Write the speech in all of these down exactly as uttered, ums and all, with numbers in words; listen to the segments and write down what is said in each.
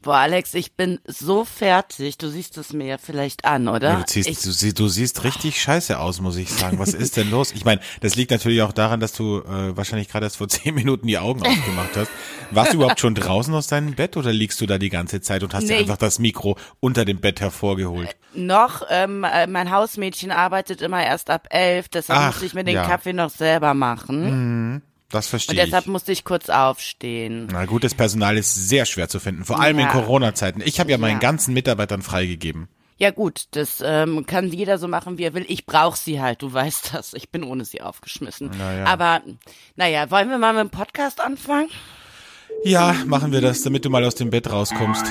Boah, Alex, ich bin so fertig. Du siehst es mir ja vielleicht an, oder? Ja, du, ziehst, ich, du, sie- du siehst richtig scheiße aus, muss ich sagen. Was ist denn los? Ich meine, das liegt natürlich auch daran, dass du äh, wahrscheinlich gerade erst vor zehn Minuten die Augen aufgemacht hast. Warst du überhaupt schon draußen aus deinem Bett oder liegst du da die ganze Zeit und hast Nee. dir einfach das Mikro unter dem Bett hervorgeholt? noch, ähm, äh, mein Hausmädchen arbeitet immer erst ab elf, deshalb Ach, musste ich mir den ja. Kaffee noch selber machen. Das Und verstehe ich. deshalb musste ich kurz aufstehen. Na, gutes Personal ist sehr schwer zu finden, vor allem Ja. in Corona-Zeiten. Ich habe ja meinen Ja. ganzen Mitarbeitern freigegeben. Ja gut, das ähm, kann jeder so machen, wie er will. Ich brauche sie halt, du weißt das. Ich bin ohne sie aufgeschmissen. Naja. Aber, naja, wollen wir mal mit dem Podcast anfangen? Ja, machen wir das, damit du mal aus dem Bett rauskommst.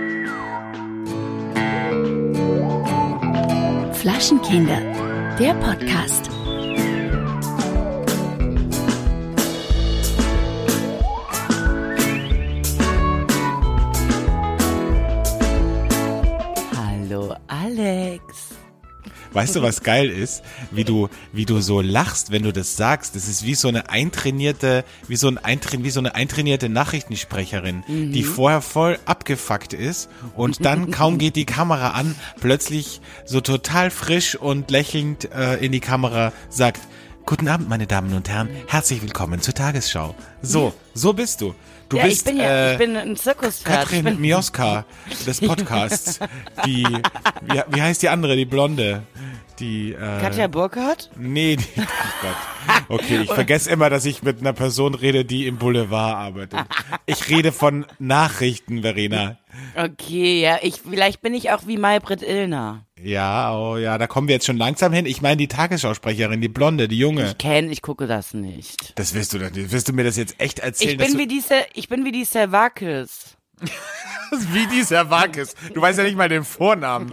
Flaschenkinder, der Podcast. Hallo Alex. Weißt du, was geil ist? Wie du, wie du so lachst, wenn du das sagst. Das ist wie so eine eintrainierte, wie so ein Eintrain, wie so eine eintrainierte Nachrichtensprecherin, Mhm. die vorher voll abgefuckt ist und dann kaum geht die Kamera an, plötzlich so total frisch und lächelnd äh, in die Kamera sagt: Guten Abend, meine Damen und Herren, herzlich willkommen zur Tagesschau. So, so bist du. Du ja, bist ich bin ja, äh, ich bin ein Zirkuspferd. Ich Katrin bin, Mioska des Podcasts. Die, wie, wie heißt die andere, die Blonde? Die, äh, Katja Burkhardt? Nee, die, ach Gott. Okay, ich vergesse immer, dass ich mit einer Person rede, die im Boulevard arbeitet. Ich rede von Nachrichten, Verena. Okay, ja, ich, vielleicht bin ich auch wie Maybrit Illner. Ja, oh ja, da kommen wir jetzt schon langsam hin. Ich meine die Tagesschausprecherin, die Blonde, die Junge. Ich kenne, ich gucke das nicht. Das willst du doch nicht. Willst du mir das jetzt echt erzählen? Ich dass bin du, wie diese, ich bin wie die Servakis. wie die Servakis. Du weißt ja nicht mal den Vornamen.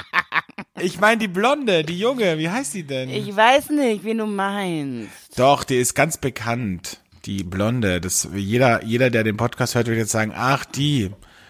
Ich meine die Blonde, die Junge, wie heißt die denn? Ich weiß nicht, wen du meinst. Doch, die ist ganz bekannt. Die Blonde. Das, jeder, jeder, der den Podcast hört, wird jetzt sagen, ach, die.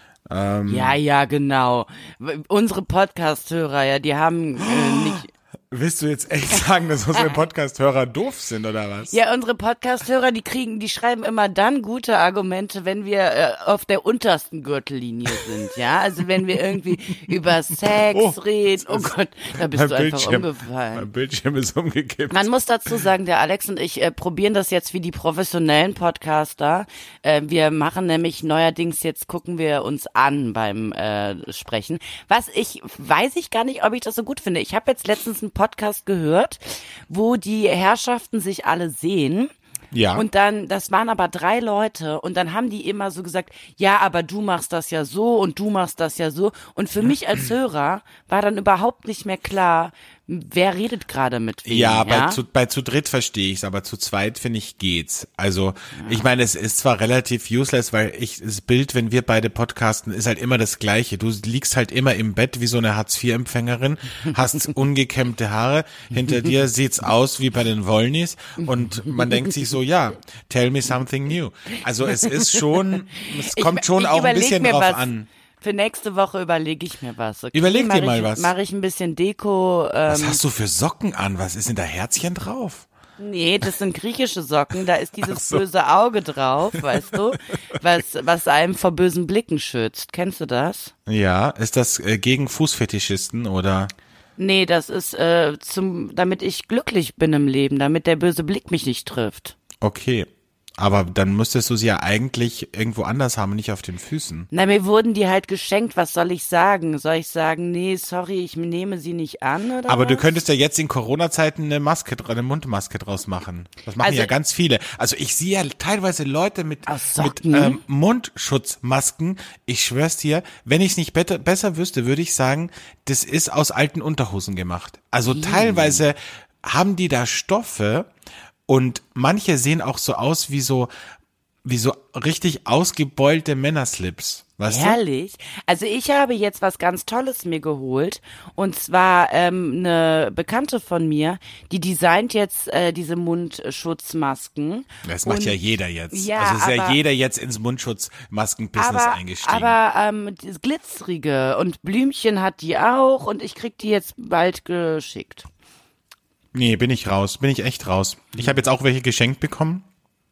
Ähm, Ja, ja, genau. W- Unsere Podcast-Hörer, ja, die haben äh, nicht. Willst du jetzt echt sagen, dass unsere Podcast-Hörer doof sind, oder was? Ja, unsere Podcast-Hörer, die kriegen, die schreiben immer dann gute Argumente, wenn wir äh, auf der untersten Gürtellinie sind, ja. Also wenn wir irgendwie über Sex Oh, reden. Oh Gott, da bist Mein du einfach Bildschirm, umgefallen. mein Bildschirm ist umgekippt. Man muss dazu sagen, der Alex und ich äh, probieren das jetzt wie die professionellen Podcaster. Äh, wir machen nämlich neuerdings, jetzt gucken wir uns an beim äh, Sprechen. Was ich, weiß ich gar nicht, ob ich das so gut finde. Ich habe jetzt letztens einen Podcast gehört, wo die Herrschaften sich alle sehen. Ja. Und dann, das waren aber drei Leute und dann haben die immer so gesagt, ja, aber du machst das ja so und du machst das ja so. Und für mich als Hörer war dann überhaupt nicht mehr klar, wer redet gerade mit wem. Ja, ja? bei zu, bei zu dritt verstehe ich's, aber zu zweit finde ich geht's. Also ich meine, es ist zwar relativ useless, weil ich das Bild, wenn wir beide podcasten, ist halt immer das Gleiche. Du liegst halt immer im Bett wie so eine Hartz vier Empfängerin, hast ungekämmte Haare, hinter dir sieht's aus wie bei den Wollnis und man denkt sich so, ja, tell me something new. Also es ist schon, es kommt Ich- schon ich auch ein überleg bisschen mir drauf was. an. Für nächste Woche überlege ich mir was. Okay? Überleg dir Mach mal ich, was. Mache ich ein bisschen Deko. Ähm, Was hast du für Socken an? Was ist denn da Herzchen drauf? nee, das sind griechische Socken. Da ist dieses Ach so. böse Auge drauf, weißt du, was was einem vor bösen Blicken schützt. Kennst du das? Ja, ist das äh, gegen Fußfetischisten oder? Nee, das ist äh, zum, damit ich glücklich bin im Leben, damit der böse Blick mich nicht trifft. Okay. Aber dann müsstest du sie ja eigentlich irgendwo anders haben, nicht auf den Füßen. Na, mir wurden die halt geschenkt. Was soll ich sagen? Soll ich sagen, nee, sorry, ich nehme sie nicht an oder Aber was? du könntest ja jetzt in Corona-Zeiten eine Maske, eine Mundmaske draus machen. Das machen Also- ja ganz viele. Also ich sehe ja teilweise Leute mit, Aus mit Socken? ähm, Mundschutzmasken. Ich schwör's dir, wenn ich es nicht better, besser wüsste, würde ich sagen, das ist aus alten Unterhosen gemacht. Also teilweise haben die da Stoffe und manche sehen auch so aus wie so, wie so richtig ausgebeulte Männerslips. Weißt du? Herrlich. Also ich habe jetzt was ganz Tolles mir geholt und zwar ähm, eine Bekannte von mir, die designt jetzt äh, diese Mundschutzmasken. Das macht und, ja jeder jetzt. Ja, also ist ja aber- jeder jetzt ins Mundschutzmasken-Business aber, eingestiegen. aber ähm, das glitzerige und Blümchen hat die auch und ich krieg die jetzt bald geschickt. Nee, bin ich raus. Bin ich echt raus. Ich habe jetzt auch welche geschenkt bekommen.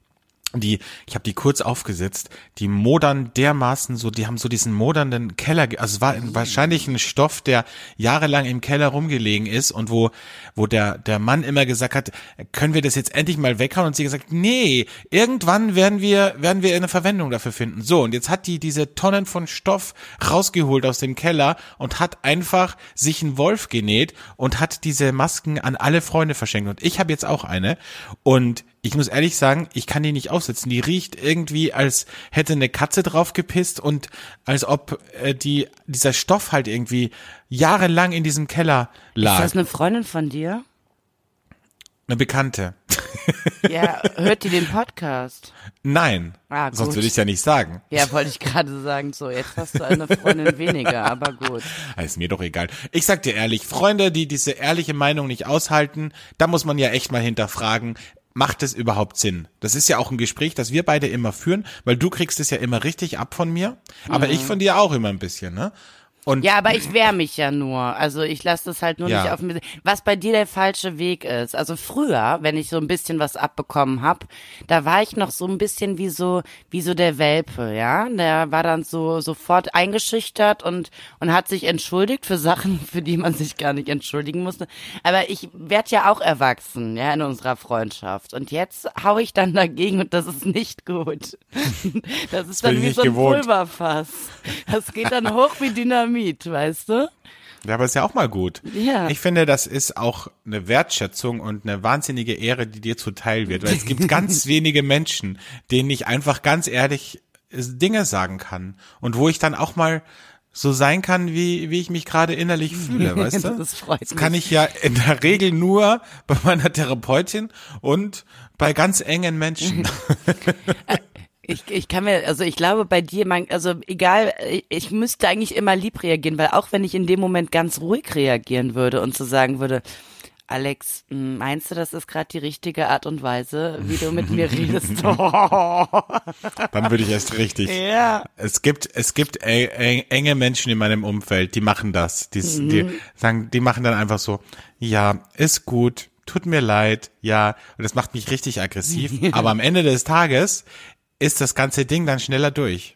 Die, ich habe die kurz aufgesetzt, die modern dermaßen so, die haben so diesen modernen Keller, also es war wahrscheinlich ein Stoff, der jahrelang im Keller rumgelegen ist und wo wo der der Mann immer gesagt hat, können wir das jetzt endlich mal weghauen, und sie gesagt, nee, irgendwann werden wir werden wir eine Verwendung dafür finden. So, und jetzt hat die diese Tonnen von Stoff rausgeholt aus dem Keller und hat einfach sich einen Wolf genäht und hat diese Masken an alle Freunde verschenkt, und ich habe jetzt auch eine, und ich muss ehrlich sagen, ich kann die nicht aufsetzen. Die riecht irgendwie, als hätte eine Katze drauf gepisst, und als ob äh, die dieser Stoff halt irgendwie jahrelang in diesem Keller lag. Ist das eine Freundin von dir? Eine Bekannte. Ja, hört die den Podcast? Nein, Ah, gut. sonst würde ich es ja nicht sagen. Ja, wollte ich gerade sagen, so, jetzt hast du eine Freundin weniger, aber gut. Ist mir doch egal. Ich sag dir ehrlich, Freunde, die diese ehrliche Meinung nicht aushalten, da muss man ja echt mal hinterfragen, macht es überhaupt Sinn? Das ist ja auch ein Gespräch, das wir beide immer führen, weil du kriegst es ja immer richtig ab von mir, aber Mhm. ich von dir auch immer ein bisschen, ne? Und Ja, aber ich wehre mich ja nur. Also ich lasse das halt nur Ja. nicht auf mir. Was bei dir der falsche Weg ist. Also früher, wenn ich so ein bisschen was abbekommen hab, da war ich noch so ein bisschen wie so wie so der Welpe, ja. Der war dann so sofort eingeschüchtert und und hat sich entschuldigt für Sachen, für die man sich gar nicht entschuldigen musste. Aber ich werd ja auch erwachsen, ja, in unserer Freundschaft. Und jetzt hau ich dann dagegen, und das ist nicht gut. Das ist bin dann ich wie nicht so ein gewohnt. Pulverfass. Das geht dann hoch wie Dynamit. Weißt du? Ja, aber ist ja auch mal gut. Ja. Ich finde, das ist auch eine Wertschätzung und eine wahnsinnige Ehre, die dir zuteil wird. Weil es gibt ganz wenige Menschen, denen ich einfach ganz ehrlich Dinge sagen kann. Und wo ich dann auch mal so sein kann, wie wie ich mich gerade innerlich fühle, weißt du? Das freut Das kann mich. ich ja in der Regel nur bei meiner Therapeutin und bei ganz engen Menschen. Ich, ich kann mir, also ich glaube bei dir, man, also egal, ich, ich müsste eigentlich immer lieb reagieren, weil auch wenn ich in dem Moment ganz ruhig reagieren würde und so sagen würde, Alex, m, meinst du, das ist gerade die richtige Art und Weise, wie du mit mir redest? Dann würde ich erst richtig. Ja. Es gibt, es gibt e- e- enge Menschen in meinem Umfeld, die machen das. Die, Mhm. die sagen, die machen dann einfach so, ja, ist gut, tut mir leid, ja. Und das macht mich richtig aggressiv. Aber am Ende des Tages ist das ganze Ding dann schneller durch.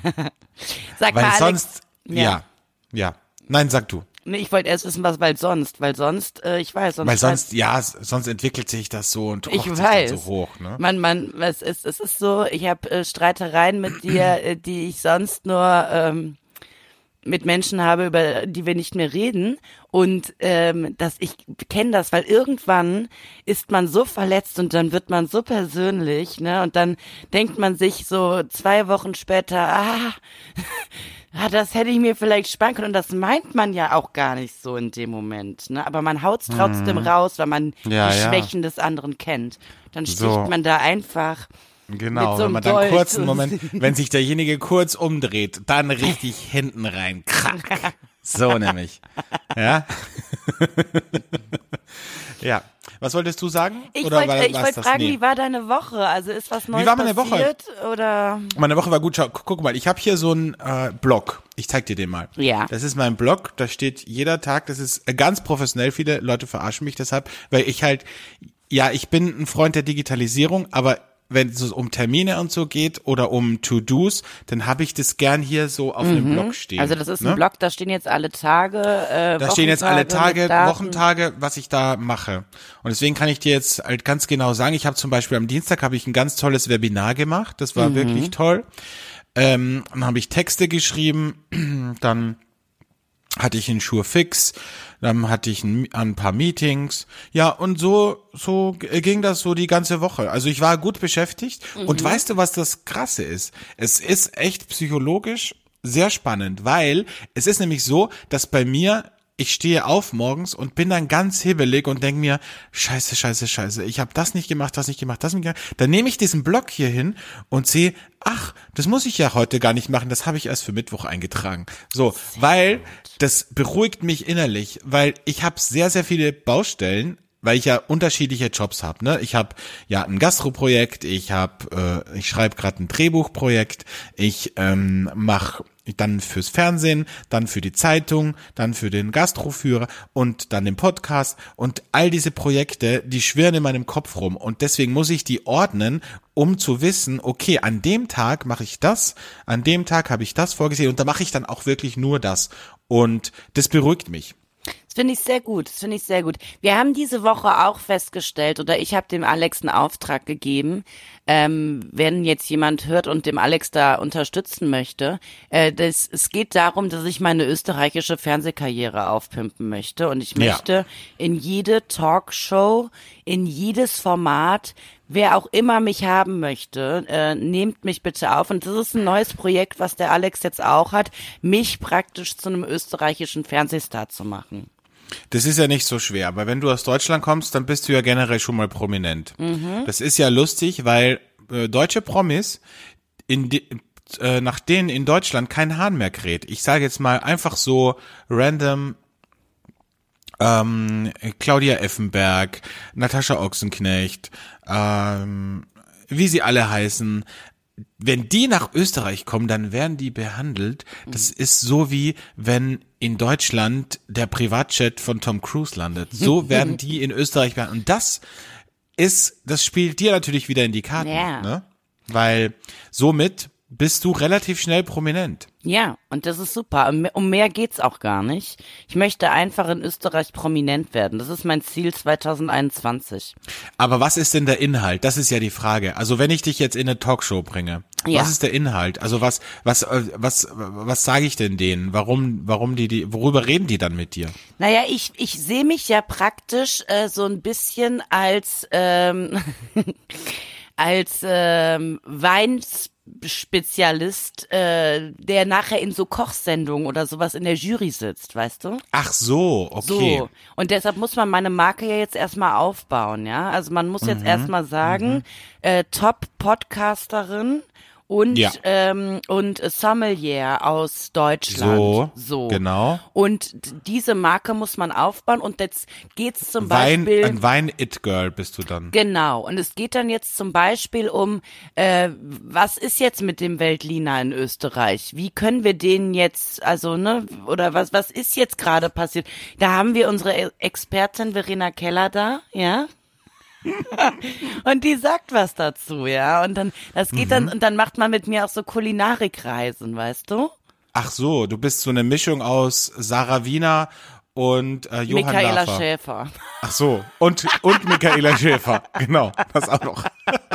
Sag Weil mal, Alex, sonst, ja. ja, ja. Nein, sag du. Nee, ich wollte erst wissen, was, weil sonst, weil sonst, äh, ich weiß, sonst. Weil sonst, ja, s- sonst entwickelt sich das so und Ich kocht sich weiß. dann so hoch, ne? Man, man, es ist, es ist so, ich habe äh, Streitereien mit dir, äh, die ich sonst nur ähm, mit Menschen habe, über die wir nicht mehr reden. Und ähm, dass ich kenne das, weil irgendwann ist man so verletzt und dann wird man so persönlich, ne? Und dann denkt man sich so zwei Wochen später, ah, ah, das hätte ich mir vielleicht sparen können. Und das meint man ja auch gar nicht so in dem Moment, ne? Aber man haut's trotzdem raus, weil man Ja, die ja. Schwächen des anderen kennt. Dann sticht So. man da einfach. Genau, Mit so wenn man einem dann Dolch kurz einen und- Moment, wenn sich derjenige kurz umdreht, dann richtig hinten rein. Krack. So nämlich. Ja. Ja. Was wolltest du sagen? Ich Oder war- wollte ich war's wollte das? fragen, Nee. wie war deine Woche? Also ist was Neues war meine Woche? passiert? Oder? Meine Woche war gut. Schau, guck mal, ich habe hier so einen äh, Blog. Ich zeig dir den mal. Ja. Das ist mein Blog. Da steht jeder Tag. Das ist äh, ganz professionell. Viele Leute verarschen mich deshalb, weil ich halt, ja, ich bin ein Freund der Digitalisierung, aber wenn es um Termine und so geht oder um To-Dos, dann habe ich das gern hier so auf einem Blog stehen. Also das ist ein ne? Blog, da stehen jetzt alle Tage. Äh, Da stehen jetzt alle Wochentage Tage, mit Daten. Wochentage, was ich da mache. Und deswegen kann ich dir jetzt halt ganz genau sagen, ich habe zum Beispiel am Dienstag habe ich ein ganz tolles Webinar gemacht. Das war wirklich toll. Ähm, dann habe ich Texte geschrieben, dann hatte ich einen Sure Fix, dann hatte ich ein, ein paar Meetings. Ja, und so so g- ging das so die ganze Woche. Also ich war gut beschäftigt. Und weißt du, was das Krasse ist? Es ist echt psychologisch sehr spannend, weil es ist nämlich so, dass bei mir ich stehe auf morgens und bin dann ganz hibbelig und denke mir, scheiße, scheiße, scheiße, ich habe das nicht gemacht, das nicht gemacht, das nicht gemacht. Dann nehme ich diesen Block hier hin und sehe, ach, das muss ich ja heute gar nicht machen, das habe ich erst für Mittwoch eingetragen. So, weil das beruhigt mich innerlich, weil ich habe sehr, sehr viele Baustellen, weil ich ja unterschiedliche Jobs habe, ne? Ich habe ja ein Gastroprojekt, ich habe, äh, ich schreibe gerade ein Drehbuchprojekt, ich ähm, mache dann fürs Fernsehen, dann für die Zeitung, dann für den Gastroführer und dann den Podcast und all diese Projekte, die schwirren in meinem Kopf rum und deswegen muss ich die ordnen, um zu wissen, okay, an dem Tag mache ich das, an dem Tag habe ich das vorgesehen und da mache ich dann auch wirklich nur das und das beruhigt mich. Das finde ich sehr gut, das finde ich sehr gut. Wir haben diese Woche auch festgestellt, oder ich habe dem Alex einen Auftrag gegeben, ähm, wenn jetzt jemand hört und dem Alex da unterstützen möchte, äh, das, es geht darum, dass ich meine österreichische Fernsehkarriere aufpimpen möchte und ich möchte ja. in jede Talkshow, in jedes Format, wer auch immer mich haben möchte, äh, nehmt mich bitte auf. Und das ist ein neues Projekt, was der Alex jetzt auch hat, mich praktisch zu einem österreichischen Fernsehstar zu machen. Das ist ja nicht so schwer, aber wenn du aus Deutschland kommst, dann bist du ja generell schon mal prominent. Mhm. Das ist ja lustig, weil äh, deutsche Promis, in die, äh, nach denen in Deutschland kein Hahn mehr kräht. Ich sage jetzt mal einfach so random ähm, Claudia Effenberg, Natascha Ochsenknecht, ähm, wie sie alle heißen. Wenn die nach Österreich kommen, dann werden die behandelt. Das ist so wie wenn in Deutschland der Privatjet von Tom Cruise landet. So werden die in Österreich behandelt. Und das ist, das spielt dir natürlich wieder in die Karten, ja. ne? Weil somit bist du relativ schnell prominent. Ja, und das ist super. Um mehr geht's auch gar nicht. Ich möchte einfach in Österreich prominent werden. Das ist mein Ziel zwanzig einundzwanzig. Aber was ist denn der Inhalt? Das ist ja die Frage. Also wenn ich dich jetzt in eine Talkshow bringe, ja. was ist der Inhalt? Also was, was, was, was sage ich denn denen? Warum, warum die, die, worüber reden die dann mit dir? Naja, ich, ich sehe mich ja praktisch äh, so ein bisschen als, ähm, als ähm, Weinspezialist, äh, der nachher in so Kochsendungen oder sowas in der Jury sitzt, weißt du? Ach so, okay. So. Und deshalb muss man meine Marke ja jetzt erstmal aufbauen, ja? Also man muss jetzt mhm. erstmal sagen, mhm. äh, Top-Podcasterin und ja. ähm, und Sommelier aus Deutschland. So, so, genau. Und diese Marke muss man aufbauen und jetzt geht's zum Wein, Beispiel... Ein Wein-It-Girl bist du dann. Genau, und es geht dann jetzt zum Beispiel um, äh, was ist jetzt mit dem Veltliner in Österreich? Wie können wir den jetzt, also, ne, oder was was ist jetzt gerade passiert? Da haben wir unsere Expertin Verena Keller da, ja? Und die sagt was dazu, ja, und dann, das geht mhm. dann, und dann macht man mit mir auch so Kulinarikreisen, weißt du? Ach so, du bist so eine Mischung aus Sarah Wiener und äh, Johann Michaela Lafer. Schäfer. Ach so, und, und Michaela Schäfer, genau, das auch noch.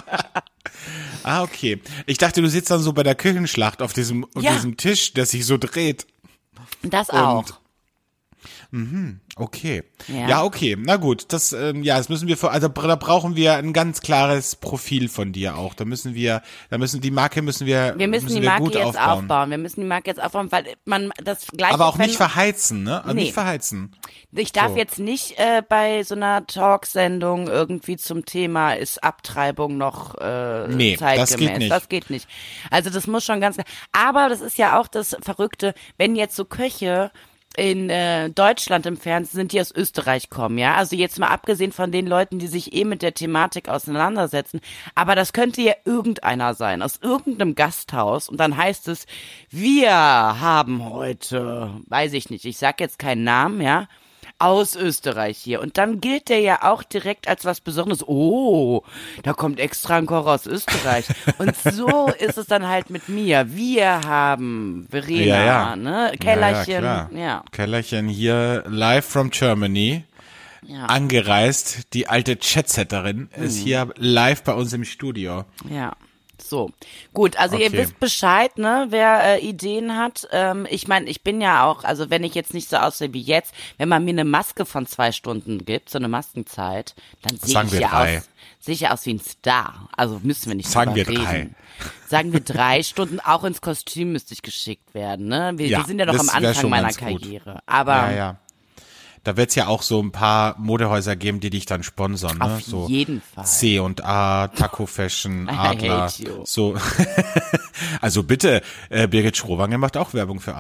Ah, okay. Ich dachte, du sitzt dann so bei der Küchenschlacht auf diesem, auf ja. diesem Tisch, der sich so dreht. Das auch. Und, mhm, okay. Ja. ja, okay. Na gut, das, ähm, ja, das müssen wir, für, also da brauchen wir ein ganz klares Profil von dir auch. Da müssen wir, da müssen die Marke müssen wir, wir müssen, müssen die Marke wir gut jetzt aufbauen. aufbauen. Wir müssen die Marke jetzt aufbauen, weil man das gleiche. Aber auch nicht Phänomen- verheizen, ne? Also Nee. Nicht verheizen. Ich darf So. jetzt nicht äh, bei so einer Talksendung irgendwie zum Thema ist Abtreibung noch äh, Nee, zeitgemäß. das geht nicht. Das geht nicht. Also das muss schon ganz. Aber das ist ja auch das Verrückte, wenn jetzt so Köche in äh, Deutschland im Fernsehen sind, die aus Österreich kommen, ja. Also jetzt mal abgesehen von den Leuten, die sich eh mit der Thematik auseinandersetzen. Aber das könnte ja irgendeiner sein, aus irgendeinem Gasthaus. Und dann heißt es, wir haben heute, weiß ich nicht, ich sag jetzt keinen Namen, ja, aus Österreich hier. Und dann gilt der ja auch direkt als was Besonderes. Oh, da kommt extra ein Koch aus Österreich. Und so ist es dann halt mit mir. Wir haben Verena, Ja, ja. ne? Kellerchen, Ja, ja, klar. ja. Kellerchen hier live from Germany. Ja. Angereist. Die alte Chatsetterin ist hier live bei uns im Studio. Ja. So, gut, also Okay. ihr wisst Bescheid, ne, wer äh, Ideen hat. Ähm, ich meine, ich bin ja auch, also wenn ich jetzt nicht so aussehe wie jetzt, wenn man mir eine Maske von zwei Stunden gibt, so eine Maskenzeit, dann sehe Sagen ich wir ja drei. aus, sehe ich ja aus wie ein Star. Also müssen wir nicht Sagen drüber wir drei. reden. Sagen wir drei Stunden, auch ins Kostüm müsste ich geschickt werden, ne? Wir, Ja, wir sind ja noch das am wär Anfang schon meiner ganz gut. Karriere. Aber Ja, ja. Da wird's ja auch so ein paar Modehäuser geben, die dich dann sponsern, ne? auf So jeden Fall. C und A, Taco Fashion, I Adler. hate you. So. Also bitte, äh, Birgit Schrowange macht auch Werbung für Adler.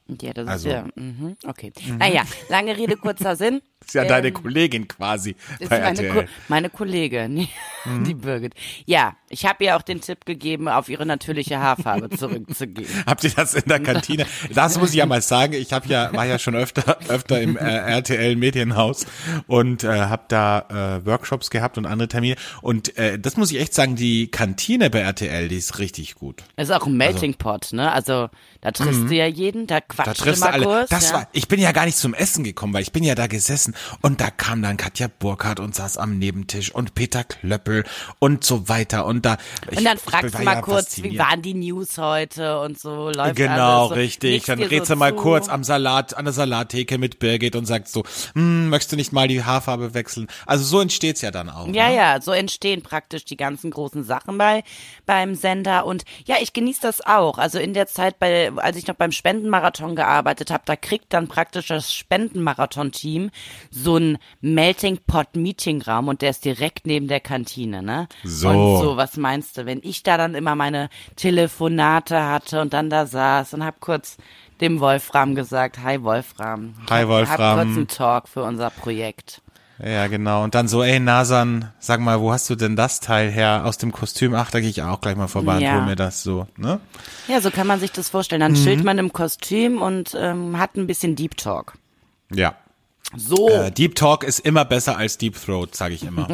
Ja, das Also. ist ja, mhm, okay. Mhm. Naja, lange Rede, kurzer Sinn. Ist ja ähm, deine Kollegin quasi ist bei meine, R T L. Ko- meine Kollegin, die, Mhm. die Birgit. Ja, ich habe ihr auch den Tipp gegeben, auf ihre natürliche Haarfarbe zurückzugehen. Habt ihr das in der Kantine? Das muss ich ja mal sagen. Ich habe ja war ja schon öfter öfter im äh, R T L Medienhaus und äh, habe da äh, Workshops gehabt und andere Termine. Und äh, das muss ich echt sagen. Die Kantine bei R T L, die ist richtig gut. Das ist auch ein Melting Pot, ne? Also da triffst du ja jeden, da Da quatscht du triffst du mal alle. kurz. Das ja. war, ich bin ja gar nicht zum Essen gekommen, weil ich bin ja da gesessen und da kam dann Katja Burkhardt und saß am Nebentisch und Peter Klöppel und so weiter und da. Ich, Und dann ich fragst war du mal ja kurz, wie fasziniert. waren die News heute und so läuft Genau, alles so. richtig. Nickst Dann dir redst so du mal zu. kurz am Salat, an der Salattheke mit Birgit und sagst so, hm, möchtest du nicht mal die Haarfarbe wechseln? Also so entsteht's ja dann auch. Ja, ne? ja, so entstehen praktisch die ganzen großen Sachen bei beim Sender und ja, ich genieße das auch. Also in der Zeit, bei, als ich noch beim Spendenmarathon gearbeitet habe, da kriegt dann praktisch das Spendenmarathon-Team so ein Melting Pot Meetingraum und der ist direkt neben der Kantine, ne? So. Und so, was meinst du, wenn ich da dann immer meine Telefonate hatte und dann da saß und hab kurz dem Wolfram gesagt, hi Wolfram. Hi, Wolfram. Hab kurz einen Talk für unser Projekt. Ja, genau. Und dann so, ey Nasan, sag mal, wo hast du denn das Teil her? Aus dem Kostüm? Ach, da gehe ich auch gleich mal vorbei Ja. und hol mir das so, ne? Ja, so kann man sich das vorstellen. Dann chillt man im Kostüm und ähm, hat ein bisschen Deep Talk. Ja. So. Äh, Deep Talk ist immer besser als Deep Throat, sage ich immer.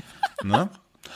ne?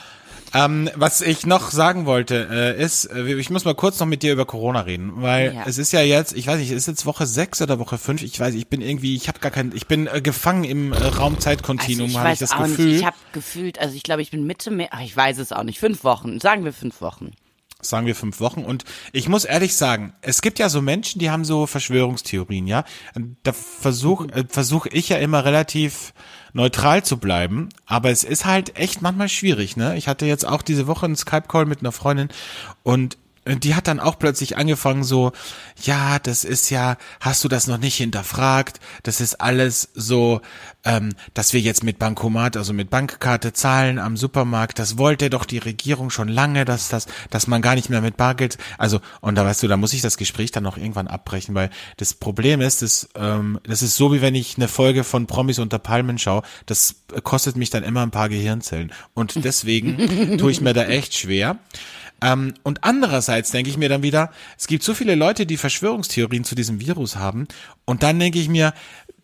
Ähm, was ich noch sagen wollte, äh, ist, äh, ich muss mal kurz noch mit dir über Corona reden, weil Ja. es ist ja jetzt, ich weiß nicht, es ist jetzt Woche sechs oder Woche fünf, ich weiß, ich bin irgendwie, ich habe gar kein, ich bin äh, gefangen im äh, Raum-Zeit-Kontinuum, also ich habe ich weiß das auch Gefühl. nicht. Ich habe gefühlt, also ich glaube, ich bin Mitte März, ach, ich weiß es auch nicht, fünf Wochen, sagen wir fünf Wochen. Sagen wir fünf Wochen. Und ich muss ehrlich sagen, es gibt ja so Menschen, die haben so Verschwörungstheorien, ja. Da versuche äh, versuch ich ja immer relativ neutral zu bleiben, aber es ist halt echt manchmal schwierig, ne? Ich hatte jetzt auch diese Woche einen Skype-Call mit einer Freundin und die hat dann auch plötzlich angefangen so, ja, das ist ja, hast du das noch nicht hinterfragt? Das ist alles so, ähm, dass wir jetzt mit Bankomat, also mit Bankkarte zahlen am Supermarkt. Das wollte doch die Regierung schon lange, dass das, dass man gar nicht mehr mit Bargeld, also, und da weißt du, da muss ich das Gespräch dann noch irgendwann abbrechen, weil das Problem ist, das, ähm, das ist so, wie wenn ich eine Folge von Promis unter Palmen schaue. Das kostet mich dann immer ein paar Gehirnzellen. Und deswegen tue ich mir da echt schwer. Ähm, und andererseits denke ich mir dann wieder, es gibt so viele Leute, die Verschwörungstheorien zu diesem Virus haben und dann denke ich mir,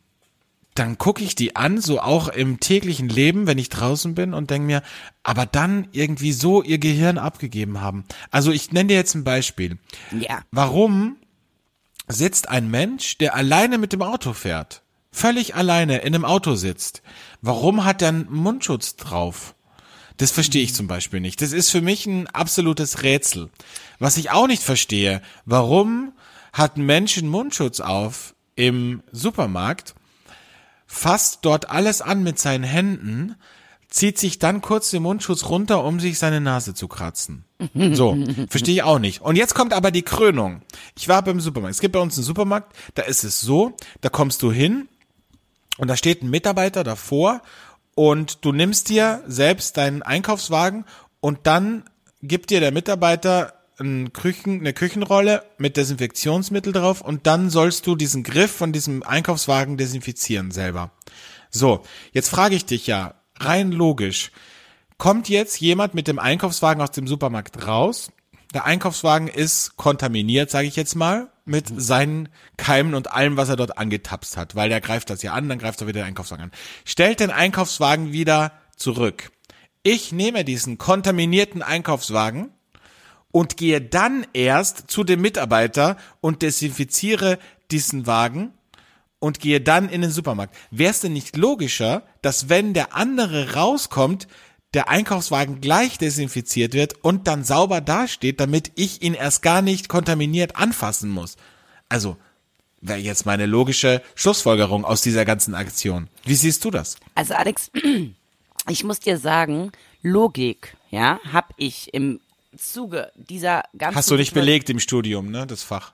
dann gucke ich die an, so auch im täglichen Leben, wenn ich draußen bin und denke mir, aber dann irgendwie so ihr Gehirn abgegeben haben. Also ich nenne dir jetzt ein Beispiel. Ja. Warum sitzt ein Mensch, der alleine mit dem Auto fährt, völlig alleine in einem Auto sitzt, warum hat er einen Mundschutz drauf? Das verstehe ich zum Beispiel nicht. Das ist für mich ein absolutes Rätsel. Was ich auch nicht verstehe, warum hat ein Mensch einen Mundschutz auf im Supermarkt, fasst dort alles an mit seinen Händen, zieht sich dann kurz den Mundschutz runter, um sich seine Nase zu kratzen. So, verstehe ich auch nicht. Und jetzt kommt aber die Krönung. Ich war beim Supermarkt. Es gibt bei uns einen Supermarkt, da ist es so, da kommst du hin und da steht ein Mitarbeiter davor und du nimmst dir selbst deinen Einkaufswagen und dann gibt dir der Mitarbeiter ein Küchen, eine Küchenrolle mit Desinfektionsmittel drauf und dann sollst du diesen Griff von diesem Einkaufswagen desinfizieren selber. So, jetzt frage ich dich ja, rein logisch, kommt jetzt jemand mit dem Einkaufswagen aus dem Supermarkt raus, der Einkaufswagen ist kontaminiert, sage ich jetzt mal, mit seinen Keimen und allem, was er dort angetapst hat, weil der greift das ja an, dann greift er wieder den Einkaufswagen an. Stellt den Einkaufswagen wieder zurück. Ich nehme diesen kontaminierten Einkaufswagen und gehe dann erst zu dem Mitarbeiter und desinfiziere diesen Wagen und gehe dann in den Supermarkt. Wäre es denn nicht logischer, dass wenn der andere rauskommt, der Einkaufswagen gleich desinfiziert wird und dann sauber dasteht, damit ich ihn erst gar nicht kontaminiert anfassen muss? Also, wäre jetzt meine logische Schlussfolgerung aus dieser ganzen Aktion. Wie siehst du das? Also Alex, ich muss dir sagen, Logik, ja, hab ich im Zuge dieser ganzen... Hast du nicht belegt im Studium, ne, das Fach?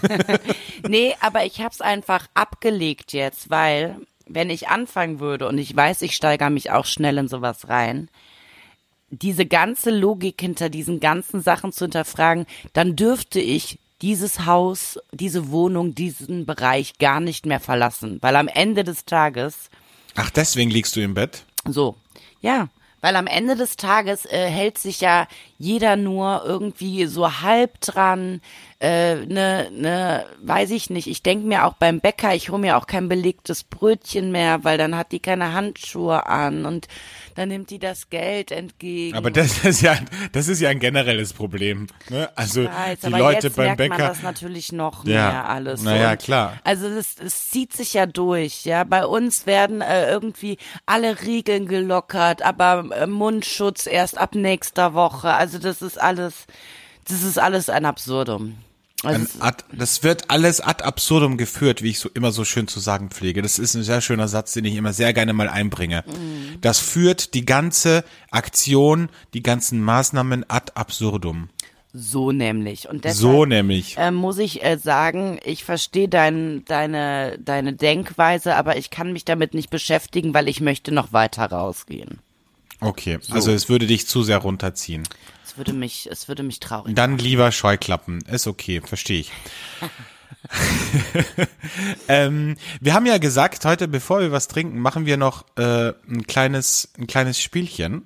Nee, aber ich hab's einfach abgelegt jetzt, weil wenn ich anfangen würde und ich weiß, ich steigere mich auch schnell in sowas rein, diese ganze Logik hinter diesen ganzen Sachen zu hinterfragen, dann dürfte ich dieses Haus, diese Wohnung, diesen Bereich gar nicht mehr verlassen, weil am Ende des Tages Ach, deswegen liegst du im Bett? so, ja, weil am Ende des Tages äh, hält sich ja jeder nur irgendwie so halb dran, äh, ne, ne, weiß ich nicht. Ich denke mir auch beim Bäcker, ich hole mir auch kein belegtes Brötchen mehr, weil dann hat die keine Handschuhe an und dann nimmt die das Geld entgegen. Aber das ist ja, das ist ja ein generelles Problem. Ne? Also Ich weiß, die aber Leute jetzt beim merkt Bäcker. man das natürlich noch Ja. mehr alles. Naja, Und klar. Also es, es zieht sich ja durch, ja. Bei uns werden äh, irgendwie alle Regeln gelockert, aber äh, Mundschutz erst ab nächster Woche. Also das ist alles, das ist alles ein Absurdum. Also Ein es- ad, das wird alles ad absurdum geführt, wie ich so immer so schön zu sagen pflege. Das ist ein sehr schöner Satz, den ich immer sehr gerne mal einbringe. Mhm. Das führt die ganze Aktion, die ganzen Maßnahmen ad absurdum. so nämlich. Und deshalb So nämlich. äh, muss ich äh, sagen, ich verstehe dein, deine, deine Denkweise, aber ich kann mich damit nicht beschäftigen, weil ich möchte noch weiter rausgehen. Okay, also es würde dich zu sehr runterziehen. Es würde mich, es würde mich traurig Dann lieber Scheuklappen. Ist okay, verstehe ich. ähm, wir haben ja gesagt, heute, bevor wir was trinken, machen wir noch äh, ein kleines, ein kleines Spielchen.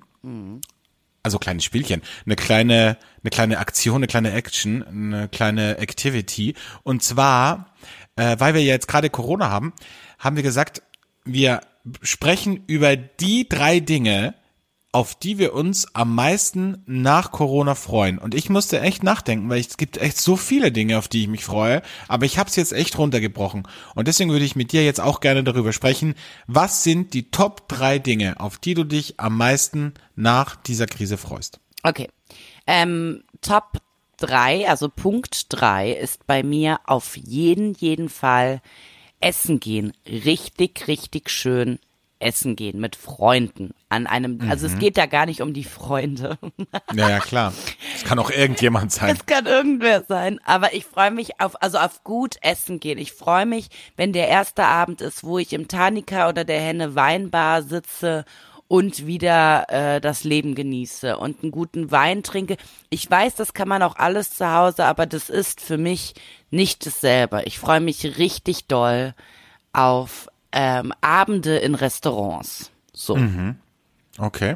Also kleines Spielchen, eine kleine, eine kleine Aktion, eine kleine Action, eine kleine Activity. Und zwar, äh, weil wir jetzt gerade Corona haben, haben wir gesagt, wir sprechen über die drei Dinge, auf die wir uns am meisten nach Corona freuen. Und ich musste echt nachdenken, weil es gibt echt so viele Dinge, auf die ich mich freue, aber ich habe es jetzt echt runtergebrochen. Und deswegen würde ich mit dir jetzt auch gerne darüber sprechen, was sind die Top drei Dinge, auf die du dich am meisten nach dieser Krise freust? Okay. Ähm, Top drei, also Punkt drei ist bei mir auf jeden, jeden Fall essen gehen. Richtig, richtig schön essen gehen mit Freunden an einem, also es geht da gar nicht um die Freunde. Ja, ja, klar. Es kann auch irgendjemand sein. Es kann irgendwer sein, aber ich freue mich auf, also auf gut essen gehen. Ich freue mich, wenn der erste Abend ist, wo ich im Tanika oder der Henne Weinbar sitze und wieder äh, das Leben genieße und einen guten Wein trinke. Ich weiß, das kann man auch alles zu Hause, aber das ist für mich nicht dasselbe. Ich freue mich richtig doll auf ähm, Abende in Restaurants. So, Okay.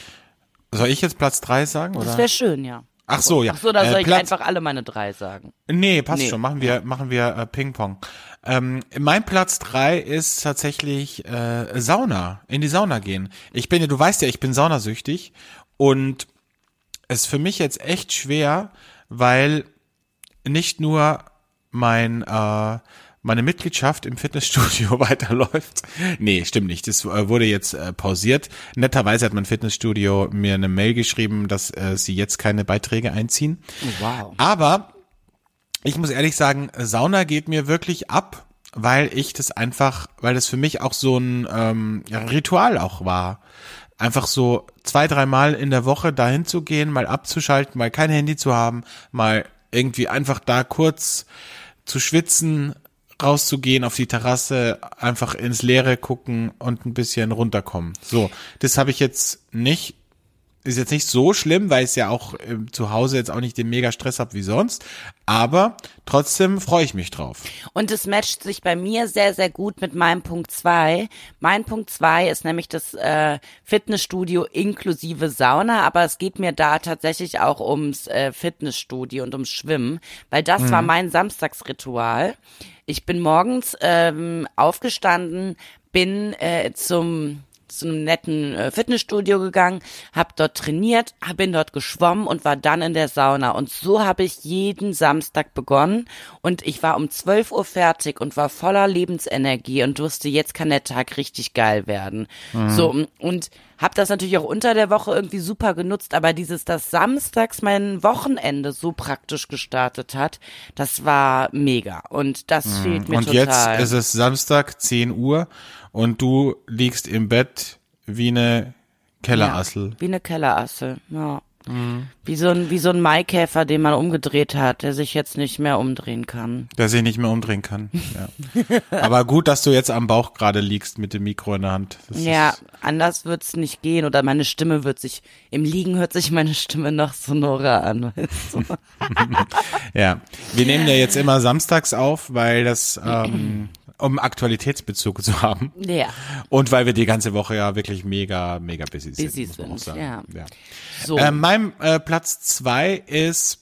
Soll ich jetzt Platz drei sagen? Oder? das wäre schön, ja. Ach so, ja. Ach so, da Äh, soll ich Platz- einfach alle meine drei sagen. Nee, passt Nee. schon. Machen wir, machen wir äh, Ping-Pong. Ähm, mein Platz drei ist tatsächlich äh, Sauna, in die Sauna gehen. Ich bin ja, du weißt ja, ich bin saunasüchtig und es ist für mich jetzt echt schwer, weil nicht nur mein äh, meine Mitgliedschaft im Fitnessstudio weiterläuft. Nee, stimmt nicht. Das äh, wurde jetzt äh, pausiert. Netterweise hat mein Fitnessstudio mir eine Mail geschrieben, dass äh, sie jetzt keine Beiträge einziehen. Oh, wow. Aber ich muss ehrlich sagen, Sauna geht mir wirklich ab, weil ich das einfach, weil das für mich auch so ein ähm, ja, Ritual auch war. Einfach so zwei, dreimal in der Woche dahin zu gehen, mal abzuschalten, mal kein Handy zu haben, mal irgendwie einfach da kurz zu schwitzen, rauszugehen auf die Terrasse, einfach ins Leere gucken und ein bisschen runterkommen. So, das habe ich jetzt nicht. Ist jetzt nicht so schlimm, weil ich ja auch äh, zu Hause jetzt auch nicht den mega Stress habe wie sonst, aber trotzdem freue ich mich drauf. Und es matcht sich bei mir sehr, sehr gut mit meinem Punkt zwei. Mein Punkt zwei ist nämlich das äh, Fitnessstudio inklusive Sauna, aber es geht mir da tatsächlich auch ums äh, Fitnessstudio und ums Schwimmen, weil das war mein Samstagsritual. Ich bin morgens ähm, aufgestanden, bin äh, zum zu einem netten äh, Fitnessstudio gegangen, habe dort trainiert, hab- bin dort geschwommen und war dann in der Sauna. Und so habe ich jeden Samstag begonnen und ich war um zwölf Uhr fertig und war voller Lebensenergie und wusste, jetzt kann der Tag richtig geil werden. So, und habe das natürlich auch unter der Woche irgendwie super genutzt, aber dieses, dass samstags mein Wochenende so praktisch gestartet hat, das war mega und das fehlt mir Und total. jetzt ist es Samstag, zehn Uhr und du liegst im Bett wie eine Kellerassel. Ja, wie eine Kellerassel, ja. Mhm. Wie so ein, wie so ein Maikäfer, den man umgedreht hat, der sich jetzt nicht mehr umdrehen kann. Der sich nicht mehr umdrehen kann, ja. Aber gut, dass du jetzt am Bauch gerade liegst mit dem Mikro in der Hand. Das Ja, ist, anders wird's nicht gehen oder meine Stimme wird sich, im Liegen hört sich meine Stimme noch sonorer an. Weißt du? ja. Wir nehmen ja jetzt immer samstags auf, weil das, ähm, um Aktualitätsbezug zu haben. Ja. Und weil wir die ganze Woche ja wirklich mega, mega busy sind. Busy muss man auch sind, sagen. ja. ja. So. Äh, mein äh, Platz zwei ist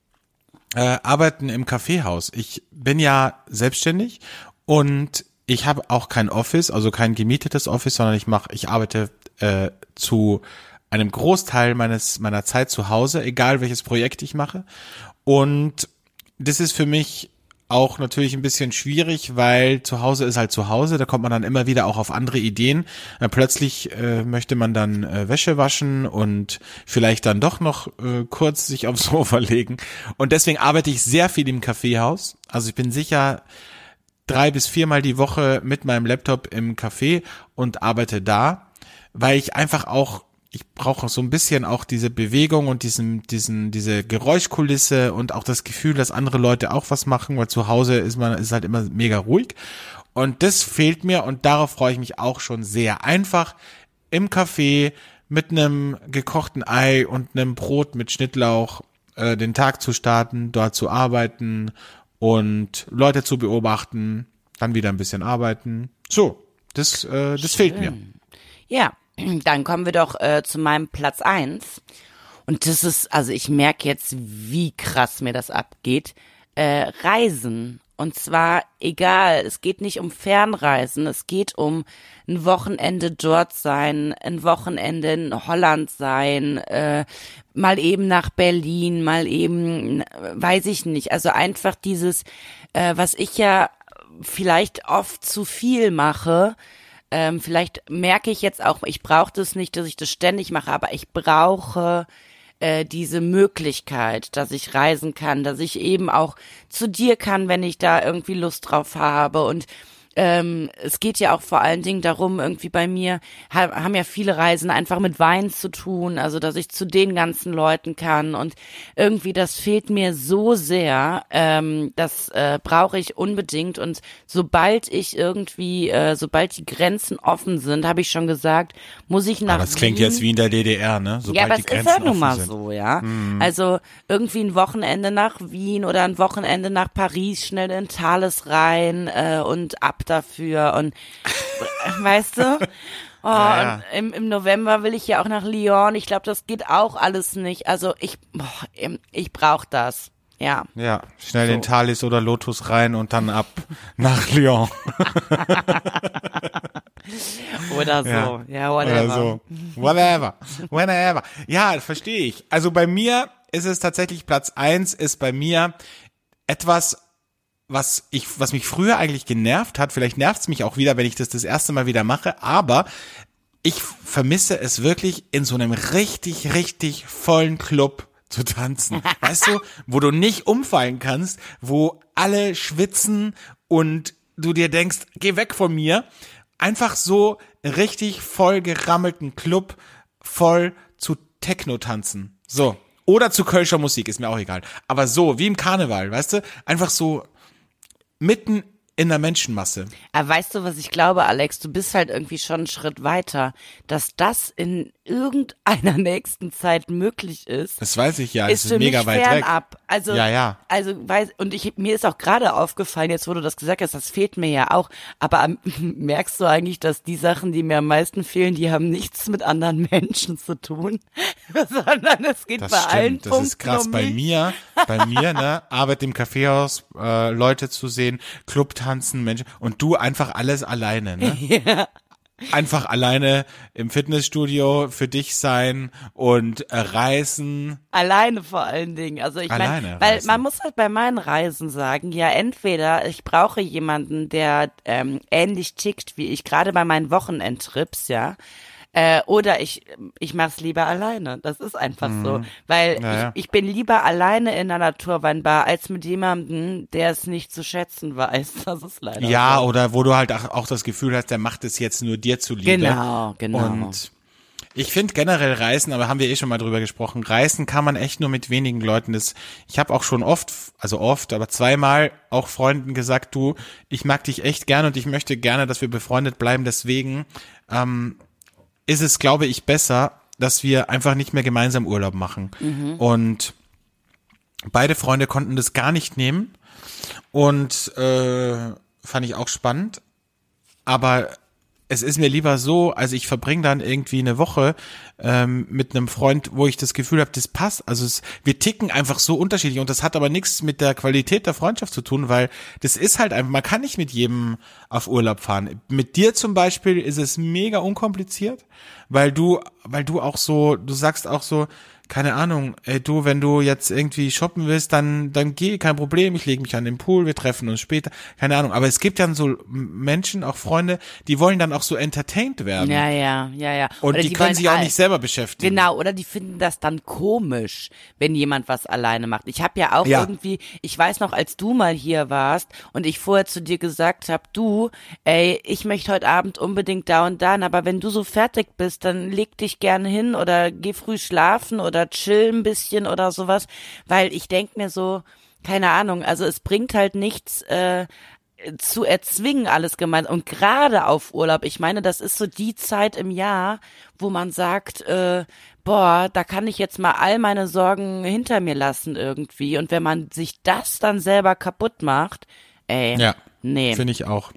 äh, Arbeiten im Kaffeehaus. Ich bin ja selbstständig und ich habe auch kein Office, also kein gemietetes Office, sondern ich mache, ich arbeite äh, zu einem Großteil meines meiner Zeit zu Hause, egal welches Projekt ich mache. Und das ist für mich auch natürlich ein bisschen schwierig, weil zu Hause ist halt zu Hause, da kommt man dann immer wieder auch auf andere Ideen. Äh, plötzlich äh, möchte man dann äh, Wäsche waschen und vielleicht dann doch noch äh, kurz sich aufs Sofa legen. Und deswegen arbeite ich sehr viel im Kaffeehaus. Also ich bin sicher drei bis viermal die Woche mit meinem Laptop im Café und arbeite da, weil ich einfach auch ich brauche so ein bisschen auch diese Bewegung und diesen, diesen, diese Geräuschkulisse und auch das Gefühl, dass andere Leute auch was machen, weil zu Hause ist man, ist halt immer mega ruhig. Und das fehlt mir und darauf freue ich mich auch schon sehr. Einfach im Café mit einem gekochten Ei und einem Brot mit Schnittlauch äh, den Tag zu starten, dort zu arbeiten und Leute zu beobachten, dann wieder ein bisschen arbeiten. So, das, äh, das fehlt mir. Ja. Dann kommen wir doch äh, zu meinem Platz eins. Und das ist, also ich merke jetzt, wie krass mir das abgeht. Äh, Reisen. Und zwar egal, es geht nicht um Fernreisen, es geht um ein Wochenende dort sein, ein Wochenende in Holland sein, äh, mal eben nach Berlin, mal eben, weiß ich nicht. Also einfach dieses, äh, was ich ja vielleicht oft zu viel mache. Ähm, vielleicht merke ich jetzt auch, ich brauche das nicht, dass ich das ständig mache, aber ich brauche äh, diese Möglichkeit, dass ich reisen kann, dass ich eben auch zu dir kann, wenn ich da irgendwie Lust drauf habe. Und ähm, es geht ja auch vor allen Dingen darum, irgendwie bei mir ha- haben ja viele Reisen einfach mit Wein zu tun, also dass ich zu den ganzen Leuten kann und irgendwie das fehlt mir so sehr, ähm, das äh, brauche ich unbedingt und sobald ich irgendwie, äh, sobald die Grenzen offen sind, habe ich schon gesagt, muss ich nach Ah, das klingt Wien. jetzt wie in der D D R, ne? Sobald Ja, aber die es Grenzen ist ja nun offen mal sind. so, ja. Mhm. Also irgendwie ein Wochenende nach Wien oder ein Wochenende nach Paris, schnell in Thales rein äh, und ab dafür und weißt du? Oh, Ja, ja. Und im, im November will ich ja auch nach Lyon. Ich glaube, das geht auch alles nicht. Also ich, boah, ich brauche das. Ja. Ja, schnell So. in Thalys oder Lotus rein und dann ab nach Lyon. Oder so. Ja. Ja, whatever. Oder so. Whatever. Whenever. Ja, verstehe ich. Also bei mir ist es tatsächlich Platz eins ist bei mir etwas, was ich, was mich früher eigentlich genervt hat. Vielleicht nervt es mich auch wieder, wenn ich das das erste Mal wieder mache, aber ich vermisse es wirklich in so einem richtig, richtig vollen Club zu tanzen. Weißt du, wo du nicht umfallen kannst, wo alle schwitzen und du dir denkst, geh weg von mir. Einfach so richtig voll gerammelten Club voll zu Techno tanzen. So. Oder zu Kölscher Musik, ist mir auch egal. Aber so, wie im Karneval, weißt du? Einfach so mitten in der Menschenmasse. Aber weißt du, was ich glaube, Alex? Du bist halt irgendwie schon einen Schritt weiter, dass das in irgendeiner nächsten Zeit möglich ist. Das weiß ich ja, ist es ist für mega mich weit weg. fernab. Also, Ja, ja. Also, weiß, und ich, mir ist auch gerade aufgefallen, jetzt wo du das gesagt hast, das fehlt mir ja auch. Aber ähm, merkst du eigentlich, dass die Sachen, die mir am meisten fehlen, die haben nichts mit anderen Menschen zu tun, sondern es geht Das bei allen stimmt, das Punkten ist krass. um Bei mich. mir, bei mir, ne, Arbeit im Kaffeehaus, äh, Leute zu sehen, Club tanzen, Menschen, und du einfach alles alleine, ne? Ja. Einfach alleine im Fitnessstudio für dich sein und äh, reisen. Alleine vor allen Dingen. Also ich meine, Alleine weil reisen. man muss halt bei meinen Reisen sagen, ja entweder ich brauche jemanden, der ähm, ähnlich tickt wie ich, gerade bei meinen Wochenendtrips, ja, äh, oder ich ich mach's lieber alleine. Das ist einfach so, weil Ja, ja. ich, ich bin lieber alleine in einer Naturweinbar als mit jemandem, der es nicht zu schätzen weiß. Das ist leider Ja, so. oder wo du halt auch, auch das Gefühl hast, der macht es jetzt nur dir zuliebe. Genau, genau. Und Ich finde generell Reisen, aber haben wir eh schon mal drüber gesprochen, Reisen kann man echt nur mit wenigen Leuten. Das, ich habe auch schon oft, also oft, aber zweimal auch Freunden gesagt, du, ich mag dich echt gerne und ich möchte gerne, dass wir befreundet bleiben. Deswegen ähm, ist es, glaube ich, besser, dass wir einfach nicht mehr gemeinsam Urlaub machen. Mhm. Und beide Freunde konnten das gar nicht nehmen und äh, fand ich auch spannend. Aber es ist mir lieber so, also ich verbringe dann irgendwie eine Woche ähm, mit einem Freund, wo ich das Gefühl habe, das passt. Also es, wir ticken einfach so unterschiedlich und das hat aber nichts mit der Qualität der Freundschaft zu tun, weil das ist halt einfach, man kann nicht mit jedem auf Urlaub fahren. Mit dir zum Beispiel ist es mega unkompliziert, weil du, weil du auch so, du sagst auch so, keine Ahnung, ey du, wenn du jetzt irgendwie shoppen willst, dann dann geh, kein Problem, ich lege mich an den Pool, wir treffen uns später, keine Ahnung. Aber es gibt dann so Menschen, auch Freunde, die wollen dann auch so entertained werden. Ja, ja, ja, ja. Und oder die, die können sich auch all- nicht selber beschäftigen. Genau, oder die finden das dann komisch, wenn jemand was alleine macht. Ich habe ja auch Ja. irgendwie, ich weiß noch, als du mal hier warst und ich vorher zu dir gesagt habe, du, ey, ich möchte heute Abend unbedingt da und da, aber wenn du so fertig bist, dann leg dich gerne hin oder geh früh schlafen oder chill ein bisschen oder sowas, weil ich denk mir so, keine Ahnung, also es bringt halt nichts, äh, zu erzwingen alles gemeinsam und gerade auf Urlaub, ich meine, das ist so die Zeit im Jahr, wo man sagt, äh, boah, da kann ich jetzt mal all meine Sorgen hinter mir lassen irgendwie und wenn man sich das dann selber kaputt macht, ey, Ja, nee, finde ich auch.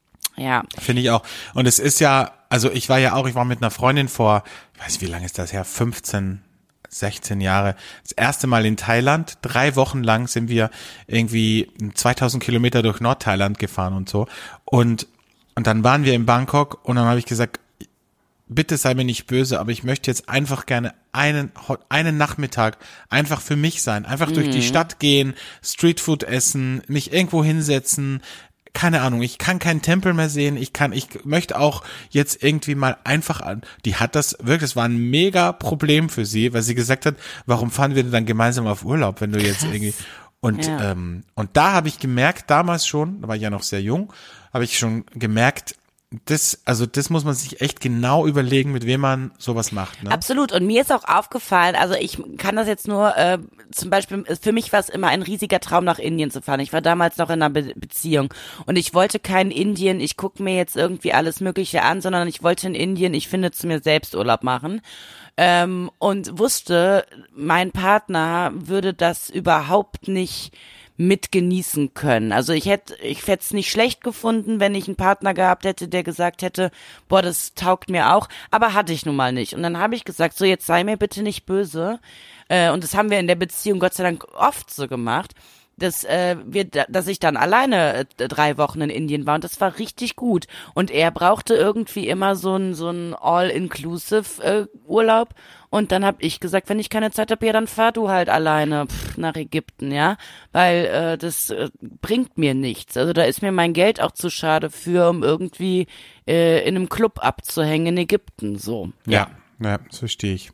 ja, Finde ich auch. Und es ist ja, also ich war ja auch, ich war mit einer Freundin vor, ich weiß nicht, wie lange ist das her, fünfzehn, sechzehn Jahre, das erste Mal in Thailand. Drei Wochen lang sind wir irgendwie zweitausend Kilometer durch Nordthailand gefahren und so. Und, und dann waren wir in Bangkok und dann habe ich gesagt, bitte sei mir nicht böse, aber ich möchte jetzt einfach gerne einen, einen Nachmittag einfach für mich sein. Einfach mhm. durch die Stadt gehen, Streetfood essen, mich irgendwo hinsetzen, keine Ahnung, ich kann keinen Tempel mehr sehen, ich kann, ich möchte auch jetzt irgendwie mal einfach an, die hat das wirklich, das war ein mega Problem für sie, weil sie gesagt hat, warum fahren wir denn dann gemeinsam auf Urlaub, wenn du jetzt Krass. irgendwie, und, Ja. ähm, und da habe ich gemerkt, damals schon, da war ich ja noch sehr jung, habe ich schon gemerkt, das, also das muss man sich echt genau überlegen, mit wem man sowas macht. Ne? Absolut. Und mir ist auch aufgefallen, also ich kann das jetzt nur, äh, zum Beispiel, für mich war es immer ein riesiger Traum, nach Indien zu fahren. Ich war damals noch in einer Be- Beziehung und ich wollte kein Indien, ich gucke mir jetzt irgendwie alles Mögliche an, sondern ich wollte in Indien, ich finde, zu mir selbst Urlaub machen. Ähm, und wusste, mein Partner würde das überhaupt nicht mit genießen können. Also ich hätte, ich hätte es nicht schlecht gefunden, wenn ich einen Partner gehabt hätte, der gesagt hätte, boah, das taugt mir auch, aber hatte ich nun mal nicht. Und dann habe ich gesagt, so jetzt sei mir bitte nicht böse. Äh, und das haben wir in der Beziehung Gott sei Dank oft so gemacht, dass äh, wir, dass ich dann alleine äh, drei Wochen in Indien war und das war richtig gut. Und er brauchte irgendwie immer so ein so ein All-Inclusive äh, Urlaub. Und dann habe ich gesagt, wenn ich keine Zeit habe, ja, dann fahr du halt alleine pff, nach Ägypten, ja, weil äh, das äh, bringt mir nichts. Also da ist mir mein Geld auch zu schade für, um irgendwie äh, in einem Club abzuhängen in Ägypten, so. Ja, ja, das verstehe ich.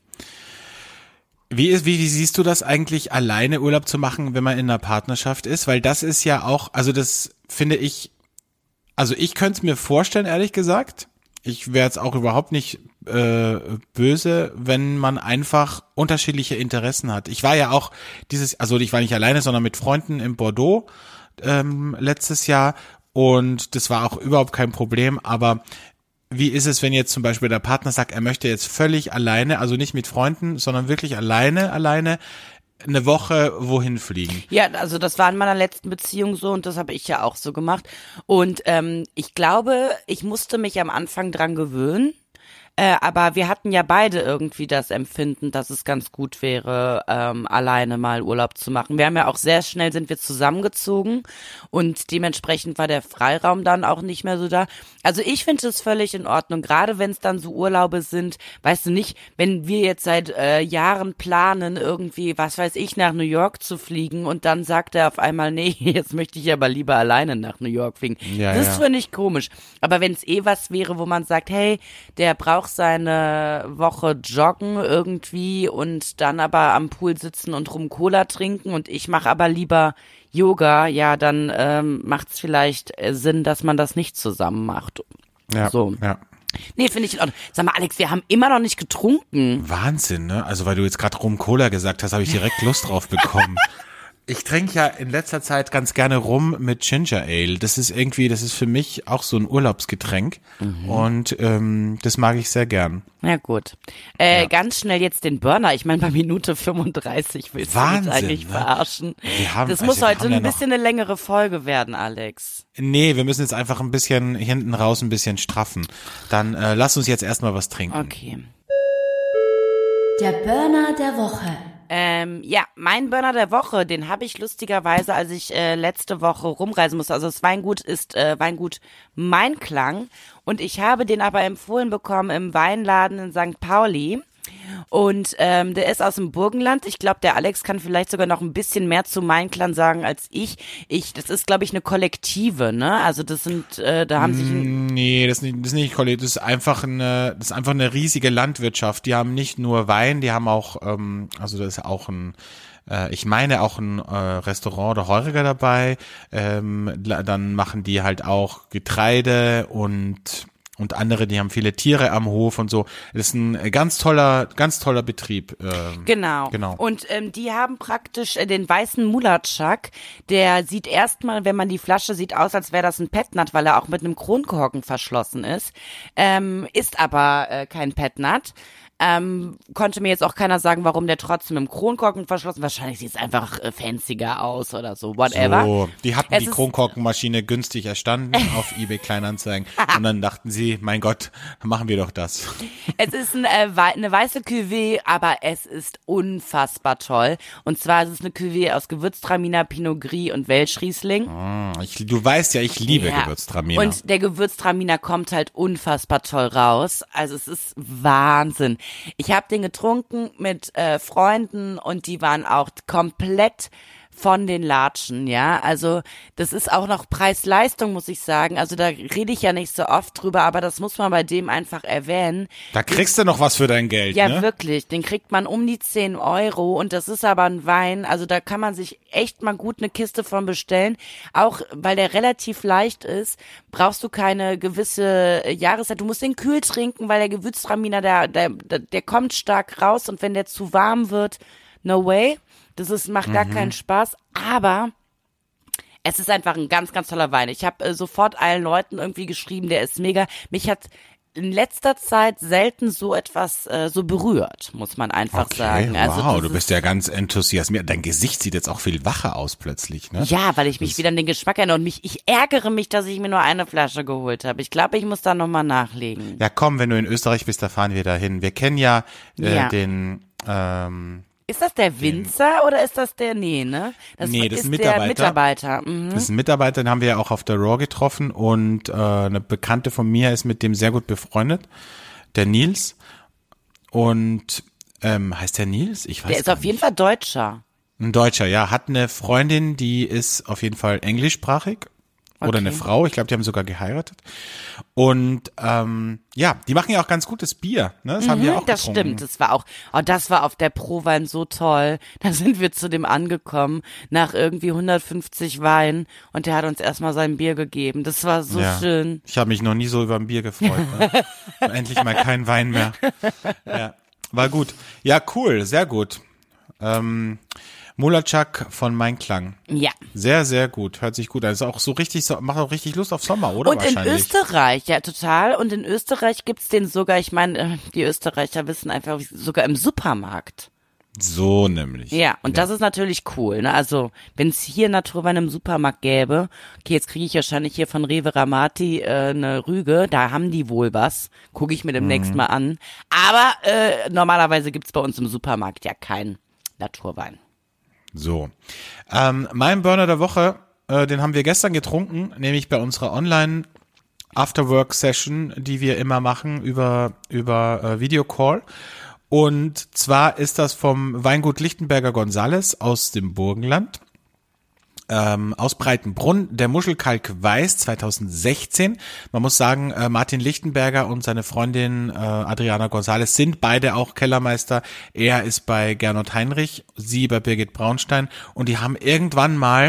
Wie ist, wie, wie siehst du das eigentlich, alleine Urlaub zu machen, wenn man in einer Partnerschaft ist? Weil das ist ja auch, also das finde ich, also ich könnte es mir vorstellen, ehrlich gesagt. Ich wäre jetzt auch überhaupt nicht äh, böse, wenn man einfach unterschiedliche Interessen hat. Ich war ja auch dieses, also ich war nicht alleine, sondern mit Freunden in Bordeaux ähm, letztes Jahr und das war auch überhaupt kein Problem, aber wie ist es, wenn jetzt zum Beispiel der Partner sagt, er möchte jetzt völlig alleine, also nicht mit Freunden, sondern wirklich alleine, alleine eine Woche wohin fliegen? Ja, also das war in meiner letzten Beziehung so und das habe ich ja auch so gemacht. Und ähm, ich glaube, ich musste mich am Anfang dran gewöhnen. Äh, aber wir hatten ja beide irgendwie das Empfinden, dass es ganz gut wäre, ähm, alleine mal Urlaub zu machen. Wir haben ja auch sehr schnell sind wir zusammengezogen und dementsprechend war der Freiraum dann auch nicht mehr so da. Also ich finde es völlig in Ordnung, gerade wenn es dann so Urlaube sind, weißt du nicht, wenn wir jetzt seit äh, Jahren planen, irgendwie, was weiß ich, nach New York zu fliegen und dann sagt er auf einmal, nee, jetzt möchte ich aber lieber alleine nach New York fliegen. Ja, das ja. finde ich komisch. Aber wenn es eh was wäre, wo man sagt, hey, der braucht seine Woche joggen irgendwie und dann aber am Pool sitzen und rum Cola trinken und ich mache aber lieber Yoga, ja, dann ähm, macht es vielleicht äh, Sinn, dass man das nicht zusammen macht. Ja, So. ja. Nee, finde ich in Ordnung. Sag mal, Alex, wir haben immer noch nicht getrunken. Wahnsinn, ne? Also weil du jetzt gerade Rum Cola gesagt hast, habe ich direkt Lust drauf bekommen. Ich trinke ja in letzter Zeit ganz gerne Rum mit Ginger Ale. Das ist irgendwie, das ist für mich auch so ein Urlaubsgetränk. Mhm. Und ähm, das mag ich sehr gern. Ja gut. Äh, Ja. Ganz schnell jetzt den Burner. Ich meine, bei Minute fünfunddreißig willst Wahnsinn, du uns eigentlich ne? verarschen. Wir haben- das also muss wir heute haben ja ein bisschen eine längere Folge werden, Alex. Nee, wir müssen jetzt einfach ein bisschen hinten raus ein bisschen straffen. Dann äh, lass uns jetzt erstmal was trinken. Okay. Der Burner der Woche. Ähm, ja, mein Burner der Woche, den habe ich lustigerweise, als ich äh, letzte Woche rumreisen musste. Also das Weingut ist äh, Weingut Mein Klang und ich habe den aber empfohlen bekommen im Weinladen in Sankt Pauli. Und ähm, der ist aus dem Burgenland. Ich glaube, der Alex kann vielleicht sogar noch ein bisschen mehr zu Mein Klang sagen als ich. Ich, das ist, glaube ich, eine Kollektive, ne? Also das sind, äh, da haben sich ein, Nee, das ist nicht, das ist nicht Kollektiv, das ist einfach eine, das ist einfach eine riesige Landwirtschaft. Die haben nicht nur Wein, die haben auch, ähm, also da ist auch ein, äh, ich meine auch ein äh, Restaurant oder Heuriger dabei. Ähm, la- dann machen die halt auch Getreide und und andere, die haben viele Tiere am Hof und so. Das ist ein ganz toller, ganz toller Betrieb. Ähm, Genau. Genau. Und ähm, die haben praktisch äh, den weißen Mulatschak. Der sieht erstmal, wenn man die Flasche sieht, aus, als wäre das ein Petnat, weil er auch mit einem Kronkorken verschlossen ist. Ähm, ist aber äh, kein Petnat. Ähm, konnte mir jetzt auch keiner sagen, warum der trotzdem im Kronkorken verschlossen. Wahrscheinlich sieht es einfach äh, fancier aus oder so, whatever. So, die hatten Es die ist- Kronkorkenmaschine günstig erstanden auf eBay Kleinanzeigen und dann dachten sie, mein Gott, machen wir doch das. Es ist ein, äh, wei- eine weiße Cuvée, aber es ist unfassbar toll. Und zwar ist es eine Cuvée aus Gewürztraminer, Pinot Gris und Welschriesling. Ich, du weißt ja, ich liebe Ja. Gewürztraminer. Und der Gewürztraminer kommt halt unfassbar toll raus. Also es ist Wahnsinn. Ich habe den getrunken mit äh, Freunden und die waren auch komplett von den Latschen, ja. Also das ist auch noch Preis-Leistung, muss ich sagen. Also da rede ich ja nicht so oft drüber, aber das muss man bei dem einfach erwähnen. Da kriegst du noch was für dein Geld, Ja, ne? wirklich. Den kriegt man um die zehn Euro und das ist aber ein Wein, also da kann man sich echt mal gut eine Kiste von bestellen. Auch weil der relativ leicht ist, brauchst du keine gewisse Jahreszeit. Du musst den kühl trinken, weil der Gewürztraminer, der, der, der, der kommt stark raus und wenn der zu warm wird, no way. Das ist, macht gar keinen Spaß, aber es ist einfach ein ganz, ganz toller Wein. Ich habe äh, sofort allen Leuten irgendwie geschrieben, der ist mega. Mich hat in letzter Zeit selten so etwas äh, so berührt, muss man einfach Okay, sagen. Also wow, das du bist ist, ja ganz enthusiasmiert. Dein Gesicht sieht jetzt auch viel wacher aus plötzlich, ne? ja, weil ich mich wieder an den Geschmack erinnere und mich, ich ärgere mich, dass ich mir nur eine Flasche geholt habe. Ich glaube, ich muss da nochmal nachlegen. Ja, komm, wenn du in Österreich bist, da fahren wir dahin. Wir kennen ja, äh, Ja. den, ähm, Ist das der Winzer oder ist das der, nee, ne? Das Nee, das ist ein der Mitarbeiter. Mitarbeiter. Mhm. das ist ein Mitarbeiter, den haben wir ja auch auf der Raw getroffen und äh, eine Bekannte von mir ist mit dem sehr gut befreundet, der Nils. Und ähm, heißt der Nils? Ich weiß Der ist gar auf jeden nicht. Fall Deutscher. Ein Deutscher, ja. Hat eine Freundin, die ist auf jeden Fall englischsprachig. Oder Okay. eine Frau, ich glaube, die haben sogar geheiratet. Und ähm, ja, die machen ja auch ganz gutes Bier. Ne? Das haben wir Mhm, auch das getrunken. stimmt, das war auch, oh, das war auf der Prowein so toll. Da sind wir zu dem angekommen, nach irgendwie hundertfünfzig Wein und der hat uns erstmal sein Bier gegeben. Das war so Ja. schön. Ich habe mich noch nie so über ein Bier gefreut. Ne? Endlich mal kein Wein mehr. Ja, war gut. Ja, cool, sehr gut. Ähm, Mulatschak von Mein Klang. Ja. Sehr, sehr gut. Hört sich gut an. Ist auch so richtig, so, macht auch richtig Lust auf Sommer, oder? Und in Wahrscheinlich. Österreich, ja total. Und in Österreich gibt's den sogar, ich meine, äh, die Österreicher wissen einfach, sogar im Supermarkt. So nämlich. Ja, und das ist natürlich cool. Ne? Also, wenn es hier Naturwein im Supermarkt gäbe, okay, jetzt kriege ich wahrscheinlich hier von Rewe Ramati äh, eine Rüge, da haben die wohl was. Gucke ich mir demnächst Mhm. mal an. Aber äh, normalerweise gibt's bei uns im Supermarkt ja keinen Naturwein. So. Ähm, mein Burner der Woche, äh, den haben wir gestern getrunken, nämlich bei unserer Online Afterwork Session, die wir immer machen über, über äh, Videocall. Und zwar ist das vom Weingut Lichtenberger Gonzales aus dem Burgenland. Ähm, aus Breitenbrunn, der Muschelkalk Weiß zweitausendsechzehn. Man muss sagen, äh, Martin Lichtenberger und seine Freundin äh, Adriana Gonzales sind beide auch Kellermeister. Er ist bei Gernot Heinrich, sie bei Birgit Braunstein und die haben irgendwann mal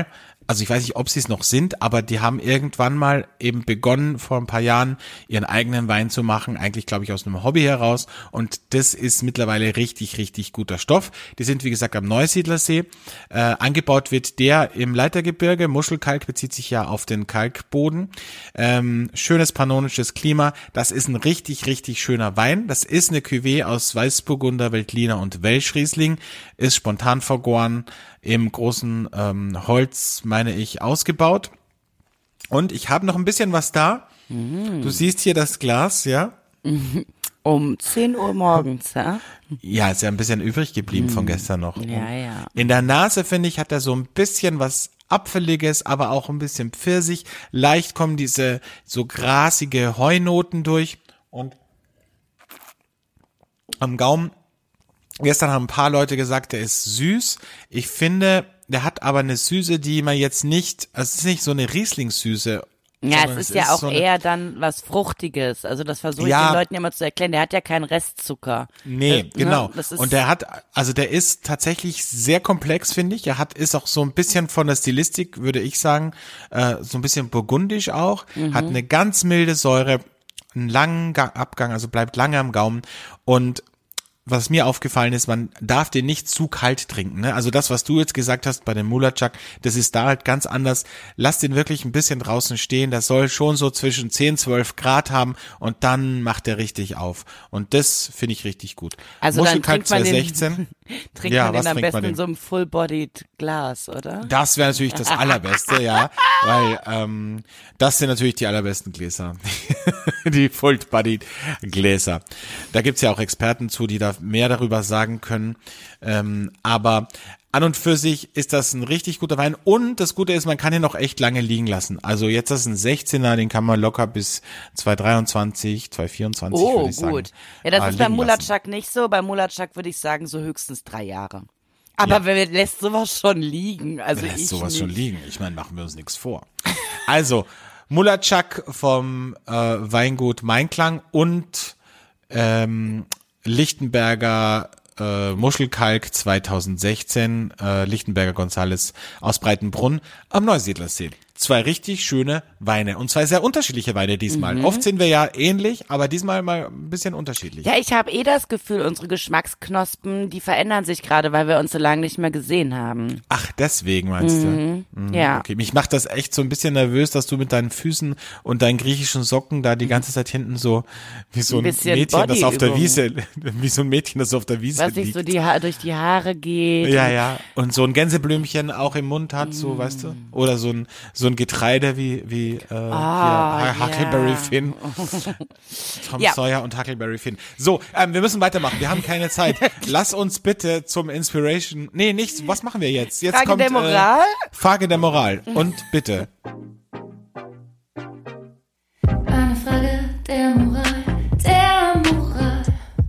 also ich weiß nicht, ob sie es noch sind, aber die haben irgendwann mal eben begonnen, vor ein paar Jahren ihren eigenen Wein zu machen, eigentlich glaube ich aus einem Hobby heraus, und das ist mittlerweile richtig, richtig guter Stoff. Die sind wie gesagt am Neusiedlersee, äh, angebaut wird der im Leitergebirge, Muschelkalk bezieht sich ja auf den Kalkboden, ähm, schönes pannonisches Klima, das ist ein richtig, richtig schöner Wein, das ist eine Cuvée aus Weißburgunder, Veltliner und Welschriesling, ist spontan vergoren, im großen ähm, Holz, meine ich, ausgebaut. Und ich habe noch ein bisschen was da. Mm. Du siehst hier das Glas, ja? Um zehn Uhr morgens, ja? Ja, ist ja ein bisschen übrig geblieben mm. von gestern noch. Ja, ja. In der Nase, finde ich, hat er so ein bisschen was Apfeliges, aber auch ein bisschen Pfirsich. Leicht kommen diese so grasige Heunoten durch. Und am Gaumen, gestern haben ein paar Leute gesagt, der ist süß. Ich finde, der hat aber eine Süße, die man jetzt nicht, also es ist nicht so eine Riesling-Süße. Ja, es ist ja ist auch so eher dann was Fruchtiges. Also das versuche ich ja den Leuten immer zu erklären. Der hat ja keinen Restzucker. Nee, äh, genau. Ne? Und der hat, also der ist tatsächlich sehr komplex, finde ich. Er hat, ist auch so ein bisschen von der Stilistik, würde ich sagen, äh, so ein bisschen burgundisch auch. Mhm. Hat eine ganz milde Säure, einen langen Abgang, also bleibt lange am Gaumen. Und was mir aufgefallen ist, man darf den nicht zu kalt trinken. Ne? Also das, was du jetzt gesagt hast bei dem Mulacak, das ist da halt ganz anders. Lass den wirklich ein bisschen draußen stehen. Das soll schon so zwischen zehn, zwölf Grad haben und dann macht er richtig auf. Und das finde ich richtig gut. Also dann trinkt man den, zweihundertsechzehn. trinkt ja, man den was am besten den? in so einem Full-Bodied Glas, oder? Das wäre natürlich das Allerbeste, ja. Weil ähm, das sind natürlich die allerbesten Gläser. Die Full-Bodied Gläser. Da gibt's ja auch Experten zu, die da mehr darüber sagen können, ähm, aber an und für sich ist das ein richtig guter Wein und das Gute ist, man kann ihn noch echt lange liegen lassen. Also jetzt ist ein sechzehner, den kann man locker bis zweitausenddreiundzwanzig, zweitausendvierundzwanzig oh, würde ich sagen. Oh gut, ja das äh, ist beim Mulacak nicht so, beim Mulacak würde ich sagen so höchstens drei Jahre. Aber ja. Wer lässt sowas schon liegen? Also wer lässt ich sowas nicht. schon liegen? Ich meine, machen wir uns nichts vor. Also Mulacak vom äh, Weingut Meinklang und ähm, Lichtenberger äh, Muschelkalk zweitausendsechzehn, äh, Lichtenberger Gonzales aus Breitenbrunn am Neusiedlersee. Zwei richtig schöne Weine und zwei sehr unterschiedliche Weine diesmal. Mhm. Oft sind wir ja ähnlich, aber diesmal mal ein bisschen unterschiedlich. Ja, ich habe eh das Gefühl, unsere Geschmacksknospen, die verändern sich gerade, weil wir uns so lange nicht mehr gesehen haben. Ach, deswegen meinst mhm. du? Mhm. Ja. Okay, mich macht das echt so ein bisschen nervös, dass du mit deinen Füßen und deinen griechischen Socken da die ganze Zeit hinten so wie so ein, ein Mädchen, das auf der Wiese, wie so ein Mädchen, das auf der Wiese Was liegt. sich so die ha- durch die Haare geht. Ja, ja. Und so ein Gänseblümchen auch im Mund hat, so, mhm. weißt du? Oder so ein so ein Getreide wie wie äh, ah, hier, Huckleberry yeah. Finn. Tom ja. Sawyer und Huckleberry Finn. So, ähm, wir müssen weitermachen. Wir haben keine Zeit. Lass uns bitte zum Inspiration. Nee, nicht. Was machen wir jetzt? Jetzt Frage kommt der Moral. Äh, Frage der Moral. Und bitte. Eine Frage der Moral. Der Moral.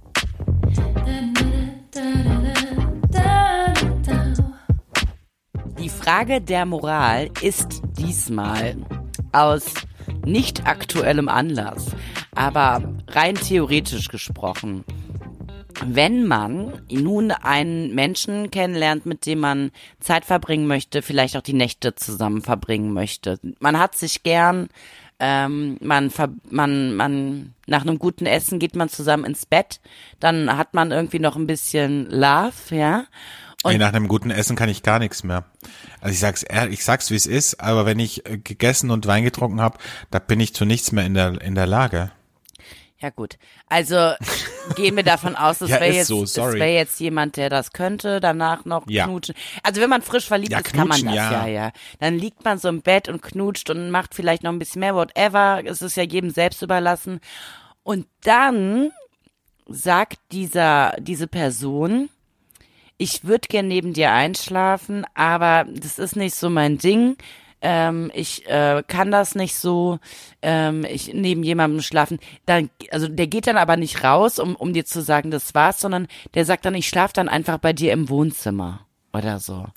Die Frage der Moral ist diesmal aus nicht aktuellem Anlass, aber rein theoretisch gesprochen. Wenn man nun einen Menschen kennenlernt, mit dem man Zeit verbringen möchte, vielleicht auch die Nächte zusammen verbringen möchte. Man hat sich gern, ähm, man, ver- man, man, nach einem guten Essen geht man zusammen ins Bett, dann hat man irgendwie noch ein bisschen Love, ja. Und Ey, nach einem guten Essen kann ich gar nichts mehr. Also ich sag's ehrlich, ich sag's wie es ist, aber wenn ich äh, gegessen und Wein getrunken habe, da bin ich zu nichts mehr in der in der Lage. Ja gut, also gehen wir davon aus, es ja, wäre jetzt, so, es wäre jetzt jemand, der das könnte, danach noch ja. knutschen. Also wenn man frisch verliebt ja, ist, kann man das ja. ja, ja. Dann liegt man so im Bett und knutscht und macht vielleicht noch ein bisschen mehr, whatever. Es ist ja jedem selbst überlassen. Und dann sagt dieser diese Person: Ich würde gern neben dir einschlafen, aber das ist nicht so mein Ding. Ähm, ich äh, kann das nicht so, ähm, ich neben jemandem schlafen. Dann, also der geht dann aber nicht raus, um um dir zu sagen, das war's, sondern der sagt dann, ich schlafe dann einfach bei dir im Wohnzimmer oder so.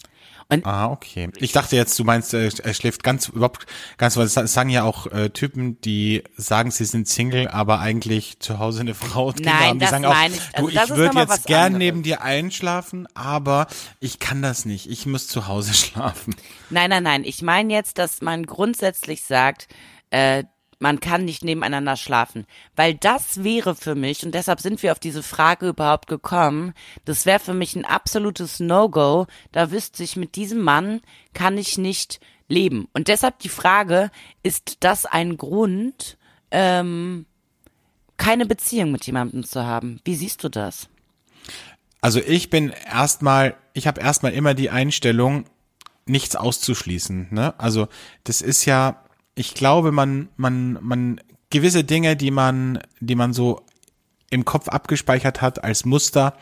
Ah, okay. Ich dachte jetzt, du meinst, äh, er schläft ganz überhaupt ganz, weil es sagen ja auch äh, Typen, die sagen, sie sind Single, aber eigentlich zu Hause eine Frau und Kinder Nein, haben. Die das sagen auch, meine ich. Also du, das ich ist würde noch mal jetzt was gern anderes. neben dir einschlafen, aber ich kann das nicht. Ich muss zu Hause schlafen. Nein, nein, nein. Ich meine jetzt, dass man grundsätzlich sagt, äh, man kann nicht nebeneinander schlafen. Weil das wäre für mich, und deshalb sind wir auf diese Frage überhaupt gekommen, das wäre für mich ein absolutes No-Go. Da wüsste ich, mit diesem Mann kann ich nicht leben. Und deshalb die Frage, ist das ein Grund, ähm, keine Beziehung mit jemandem zu haben? Wie siehst du das? Also ich bin erstmal, ich habe erstmal immer die Einstellung, nichts auszuschließen. Ne? Also das ist ja, ich glaube, man, man, man gewisse Dinge, die man, die man so im Kopf abgespeichert hat als Muster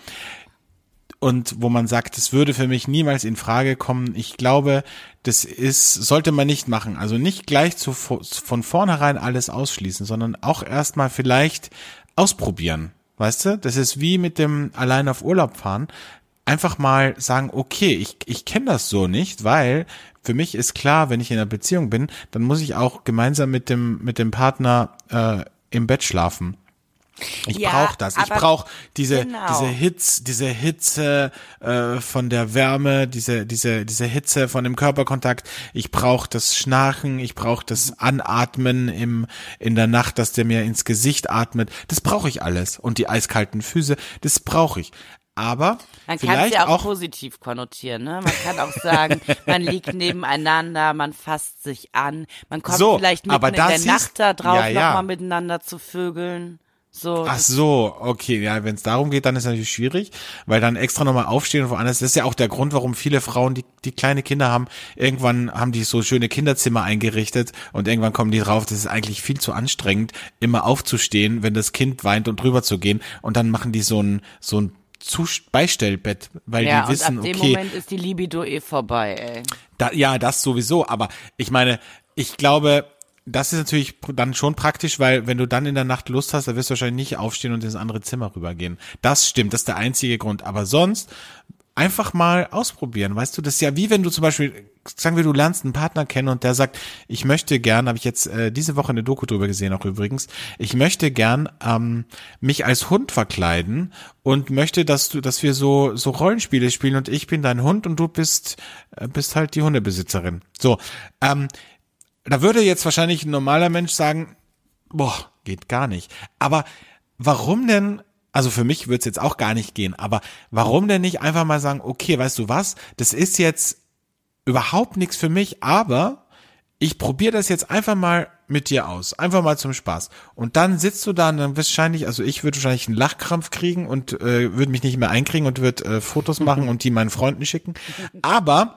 und wo man sagt, das würde für mich niemals in Frage kommen. Ich glaube, das ist, sollte man nicht machen. Also nicht gleich zu, von vornherein alles ausschließen, sondern auch erstmal vielleicht ausprobieren. Weißt du? Das ist wie mit dem allein auf Urlaub fahren. Einfach mal sagen, okay, ich, ich kenne das so nicht, weil für mich ist klar, wenn ich in einer Beziehung bin, dann muss ich auch gemeinsam mit dem mit dem Partner äh, im Bett schlafen. Ich Ja, brauche das. Ich aber brauche diese genau. diese Hitze, diese Hitze äh, von der Wärme, diese diese diese Hitze von dem Körperkontakt. Ich brauche das Schnarchen, ich brauche das Anatmen im in der Nacht, dass der mir ins Gesicht atmet. Das brauche ich alles und die eiskalten Füße, das brauche ich. Aber Man kann es vielleicht ja auch, auch positiv konnotieren, ne? Man kann auch sagen, man liegt nebeneinander, man fasst sich an, man kommt So, vielleicht mitten aber in der das ist- Nacht da drauf, ja, ja. nochmal miteinander zu vögeln. So, Ach das- so, okay, ja, wenn es darum geht, dann ist es natürlich schwierig, weil dann extra nochmal aufstehen und woanders, das ist ja auch der Grund, warum viele Frauen, die, die kleine Kinder haben, irgendwann haben die so schöne Kinderzimmer eingerichtet und irgendwann kommen die drauf, das ist eigentlich viel zu anstrengend, immer aufzustehen, wenn das Kind weint und drüber zu gehen und dann machen die so ein, so ein Zust- Beistellbett, weil ja, die wissen, und ab dem okay, Moment ist die Libido eh vorbei, ey. da, ja, das sowieso, aber ich meine, ich glaube, das ist natürlich dann schon praktisch, weil wenn du dann in der Nacht Lust hast, dann wirst du wahrscheinlich nicht aufstehen und ins andere Zimmer rübergehen. Das stimmt, das ist der einzige Grund. Aber sonst einfach mal ausprobieren, weißt du, das ist ja wie wenn du zum Beispiel, sagen wir, du lernst einen Partner kennen und der sagt, ich möchte gern, habe ich jetzt äh, diese Woche eine Doku drüber gesehen auch übrigens, ich möchte gern ähm, mich als Hund verkleiden und möchte, dass du, dass wir so so Rollenspiele spielen und ich bin dein Hund und du bist äh, bist halt die Hundebesitzerin. So, ähm, da würde jetzt wahrscheinlich ein normaler Mensch sagen, boah, geht gar nicht. Aber warum denn, also für mich würde es jetzt auch gar nicht gehen, aber warum denn nicht einfach mal sagen, okay, weißt du was, das ist jetzt überhaupt nichts für mich, aber ich probiere das jetzt einfach mal mit dir aus, einfach mal zum Spaß. Und dann sitzt du da und dann wahrscheinlich, also ich würde wahrscheinlich einen Lachkrampf kriegen und äh, würde mich nicht mehr einkriegen und würde äh, Fotos machen und die meinen Freunden schicken. Aber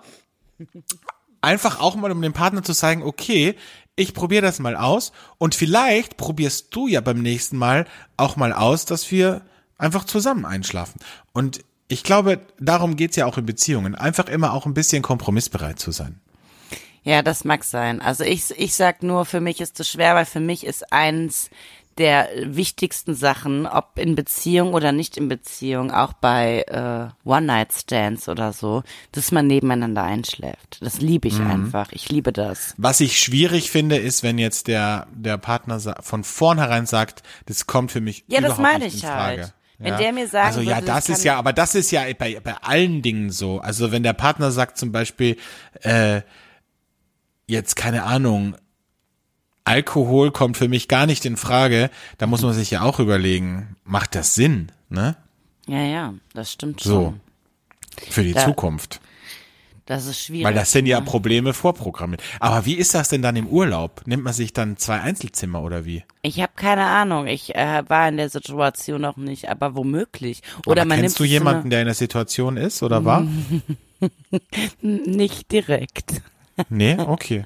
einfach auch mal, um dem Partner zu zeigen, okay, ich probiere das mal aus und vielleicht probierst du ja beim nächsten Mal auch mal aus, dass wir einfach zusammen einschlafen. Und ich glaube, darum geht's ja auch in Beziehungen, einfach immer auch ein bisschen kompromissbereit zu sein. Ja, das mag sein. Also ich, ich sag nur, für mich ist es schwer, weil für mich ist eins der wichtigsten Sachen, ob in Beziehung oder nicht in Beziehung, auch bei äh, One-Night-Stands oder so, dass man nebeneinander einschläft. Das liebe ich Mhm. einfach. Ich liebe das. Was ich schwierig finde, ist, wenn jetzt der der Partner sa- von vornherein sagt, das kommt für mich Ja, das überhaupt meine nicht ich in Frage. halt. Wenn der mir sagen also ja, würde, das das ist kann- ja, aber das ist ja bei bei allen Dingen so. Also wenn der Partner sagt zum Beispiel, äh, jetzt keine Ahnung, Alkohol kommt für mich gar nicht in Frage, da muss man sich ja auch überlegen, macht das Sinn, ne? Ja, ja, das stimmt So. schon. Für die Da- Zukunft. Das ist schwierig. Weil das sind ja ne? Probleme vorprogrammiert. Aber wie ist das denn dann im Urlaub? Nimmt man sich dann zwei Einzelzimmer oder wie? Ich habe keine Ahnung. Ich äh, war in der Situation noch nicht, aber womöglich. Oder Aber man kennst du nimmt sich jemanden, der in der Situation ist oder war? so eine, nicht direkt. Nee, okay.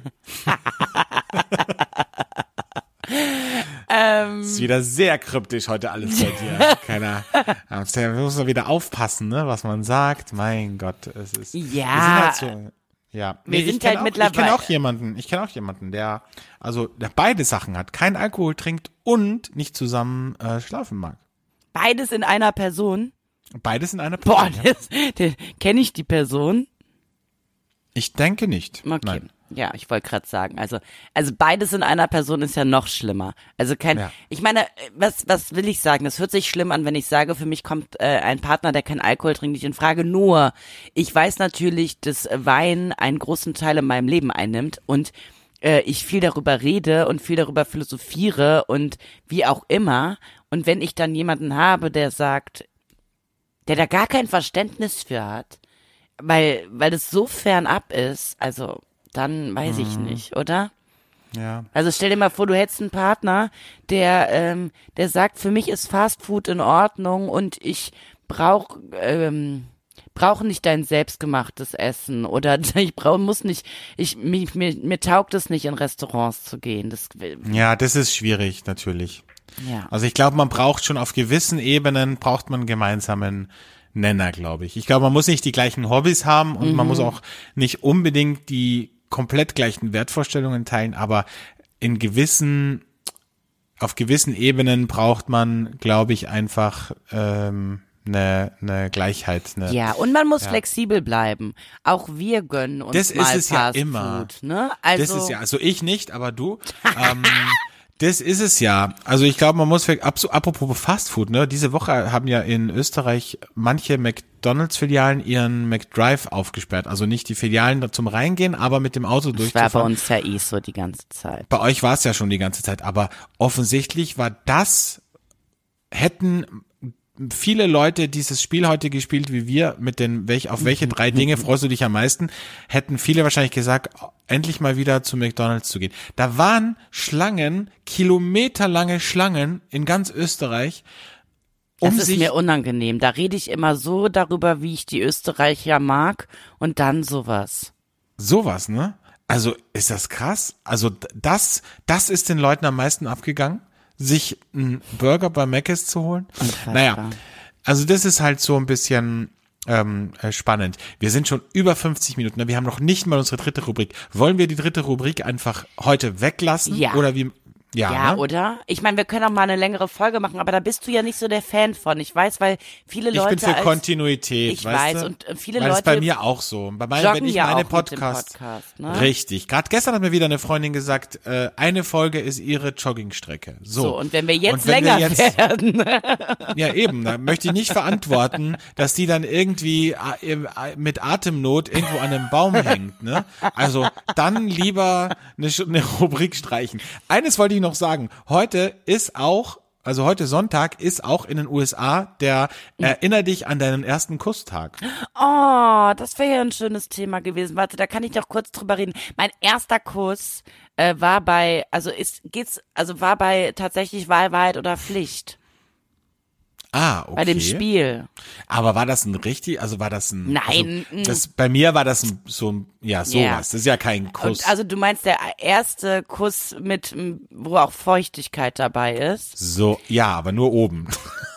Ähm, Ist wieder sehr kryptisch heute alles bei dir. Keiner. Da muss man wieder aufpassen, ne, was man sagt. Mein Gott, es ist. Ja. Wir sind halt so, ja. Wir Nee, sind ich kenn halt auch, mittlerweile- Ich kenne auch jemanden, ich kenne auch jemanden, der, also, der beide Sachen hat. Kein Alkohol trinkt und nicht zusammen äh, schlafen mag. beides in einer Person. Beides in einer Boah, Person. ja. das, das, kenne ich die Person? Ich denke nicht. Okay. Nein. Ja, ich wollte gerade sagen, also also beides in einer Person ist ja noch schlimmer. Also kein, Ja. ich meine, was was will ich sagen? Das hört sich schlimm an, wenn ich sage, für mich kommt äh, ein Partner, der keinen Alkohol trinkt, nicht in Frage. Nur, ich weiß natürlich, dass Wein einen großen Teil in meinem Leben einnimmt und äh, ich viel darüber rede und viel darüber philosophiere und wie auch immer. Und wenn ich dann jemanden habe, der sagt, der da gar kein Verständnis für hat, weil weil das so fernab ist, also dann weiß ich nicht, oder? Ja. Also stell dir mal vor, du hättest einen Partner, der ähm, der sagt, für mich ist Fast Food in Ordnung und ich brauch ähm, brauche nicht dein selbstgemachtes Essen oder ich brauche muss nicht, ich mir, mir, mir taugt es nicht in Restaurants zu gehen. Das Ja, das ist schwierig, natürlich. ja. Also ich glaube, man braucht schon auf gewissen Ebenen, braucht man einen gemeinsamen Nenner, glaube ich. Ich glaube, man muss nicht die gleichen Hobbys haben und Mhm. man muss auch nicht unbedingt die komplett gleichen Wertvorstellungen teilen, aber in gewissen, auf gewissen Ebenen braucht man, glaube ich, einfach ähm, eine, eine Gleichheit. Eine, Ja, und man muss Ja. flexibel bleiben. Auch wir gönnen uns Das ist mal es ja Fast immer. Food, ne? Also Das ist ja, also ich nicht, aber du. ähm, das ist es ja. Also ich glaube, man muss, abso- apropos Fastfood, ne, diese Woche haben ja in Österreich manche McDonalds-Filialen ihren McDrive aufgesperrt. Also nicht die Filialen zum Reingehen, aber mit dem Auto das war bei durchzufahren. uns ja eh so die ganze Zeit. Bei euch war es ja schon die ganze Zeit, aber offensichtlich war das, hätten viele Leute dieses Spiel heute gespielt wie wir, mit den, welch, auf welche drei Dinge freust du dich am meisten, hätten viele wahrscheinlich gesagt, endlich mal wieder zu McDonalds zu gehen. Da waren Schlangen, kilometerlange Schlangen in ganz Österreich, um Das ist sich, mir unangenehm. Da rede ich immer so darüber, wie ich die Österreicher mag und dann sowas. sowas, ne? Also, ist das krass? Also, d- das, das ist den Leuten am meisten abgegangen, sich einen Burger bei Mc's zu holen. Unfassbar. Naja, also das ist halt so ein bisschen ähm, äh, spannend. Wir sind schon über fünfzig Minuten, ne? Wir haben noch nicht mal unsere dritte Rubrik. Wollen wir die dritte Rubrik einfach heute weglassen? Ja. Oder wie? Ja, Ja, ne? oder? Ich meine, wir können auch mal eine längere Folge machen, aber da bist du ja nicht so der Fan von. Ich weiß, weil viele Ich Leute bin für als, Kontinuität, ich weißt weiß, du? und, äh, viele Weil das Leute ist bei mir auch so. Bei meinen, joggen wenn ich ja meine auch mit dem Podcast, Podcast, ne? richtig. Gerade gestern hat mir wieder eine Freundin gesagt, äh, eine Folge ist ihre Joggingstrecke. So. So, und wenn wir jetzt Und wenn länger wir jetzt, werden. Ja, eben, da möchte ich nicht verantworten, dass die dann irgendwie äh, äh, mit Atemnot irgendwo an einem Baum hängt, ne? Also dann lieber eine, Sch- eine Rubrik streichen. Eines wollte ich noch sagen, heute ist auch, also heute Sonntag ist auch in den U S A der Erinner dich an deinen ersten Kusstag. Oh, das wäre ja ein schönes Thema gewesen. Warte, da kann ich doch kurz drüber reden. Mein erster Kuss äh, war bei, also ist, geht's, also war bei tatsächlich Wahl, Wahrheit oder Pflicht. Ah, okay. Bei dem Spiel. Aber war das ein richtig, also war das ein, Nein, mm. also, das, bei mir war das ein, so ein, ja, sowas. Ja. Das ist ja kein Kuss. Und also du meinst der erste Kuss mit, m, wo auch Feuchtigkeit dabei ist? So, ja, aber nur oben.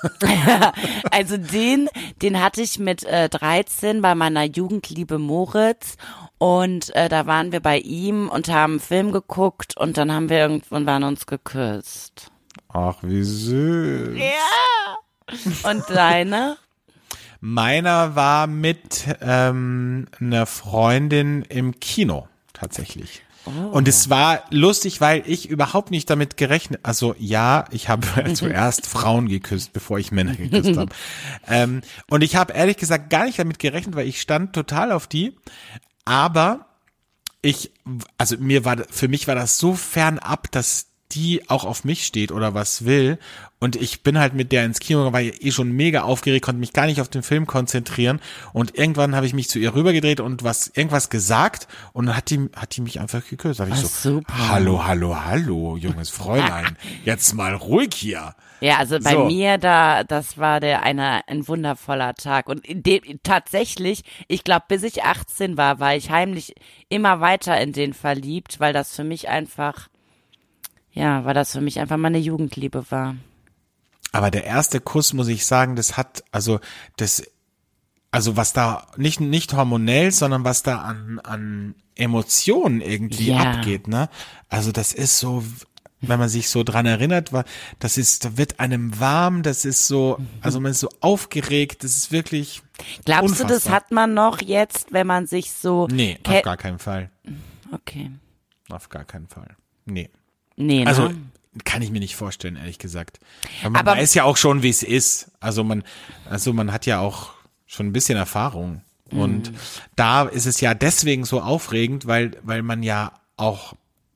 Also den, den hatte ich mit äh, dreizehn bei meiner Jugendliebe Moritz und äh, da waren wir bei ihm und haben einen Film geguckt und dann haben wir irgendwann uns geküsst. Ach, wie süß. Ja. Und deine? Meiner war mit ähm, einer Freundin im Kino, tatsächlich. Und es war lustig, weil ich überhaupt nicht damit gerechnet, also ja, ich habe zuerst Frauen geküsst, bevor ich Männer geküsst habe. Ähm, und ich habe ehrlich gesagt gar nicht damit gerechnet, weil ich stand total auf die, aber ich, also mir war, für mich war das so fernab, dass die auch auf mich steht oder was will. Und ich bin halt mit der ins Kino, war eh schon mega aufgeregt, konnte mich gar nicht auf den Film konzentrieren. Und irgendwann habe ich mich zu ihr rübergedreht und was irgendwas gesagt und dann hat die, hat die mich einfach geküsst. Da habe ich Ah, so, super. hallo, hallo, hallo, junges Fräulein, jetzt mal ruhig hier. Ja, also bei So. mir da, das war der eine ein wundervoller Tag und in dem, tatsächlich, ich glaube, bis ich achtzehn war, war ich heimlich immer weiter in den verliebt, weil das für mich einfach, ja, weil das für mich einfach meine Jugendliebe war. Aber der erste Kuss, muss ich sagen, das hat, also, das, also was da, nicht, nicht hormonell, sondern was da an, an Emotionen irgendwie Ja. abgeht, ne? Also das ist so, wenn man sich so dran erinnert, war, das ist, da wird einem warm, das ist so, also man ist so aufgeregt, das ist wirklich Glaubst unfassbar. du, das hat man noch jetzt, wenn man sich so... Nee, ke- auf gar keinen Fall. Okay. Auf gar keinen Fall. Nee. Nee, ne? Also kann ich mir nicht vorstellen, ehrlich gesagt. Aber man Aber- weiß ja auch schon, wie es ist. Also man, also man hat ja auch schon ein bisschen Erfahrung. Und Mhm. da ist es ja deswegen so aufregend, weil, weil man ja auch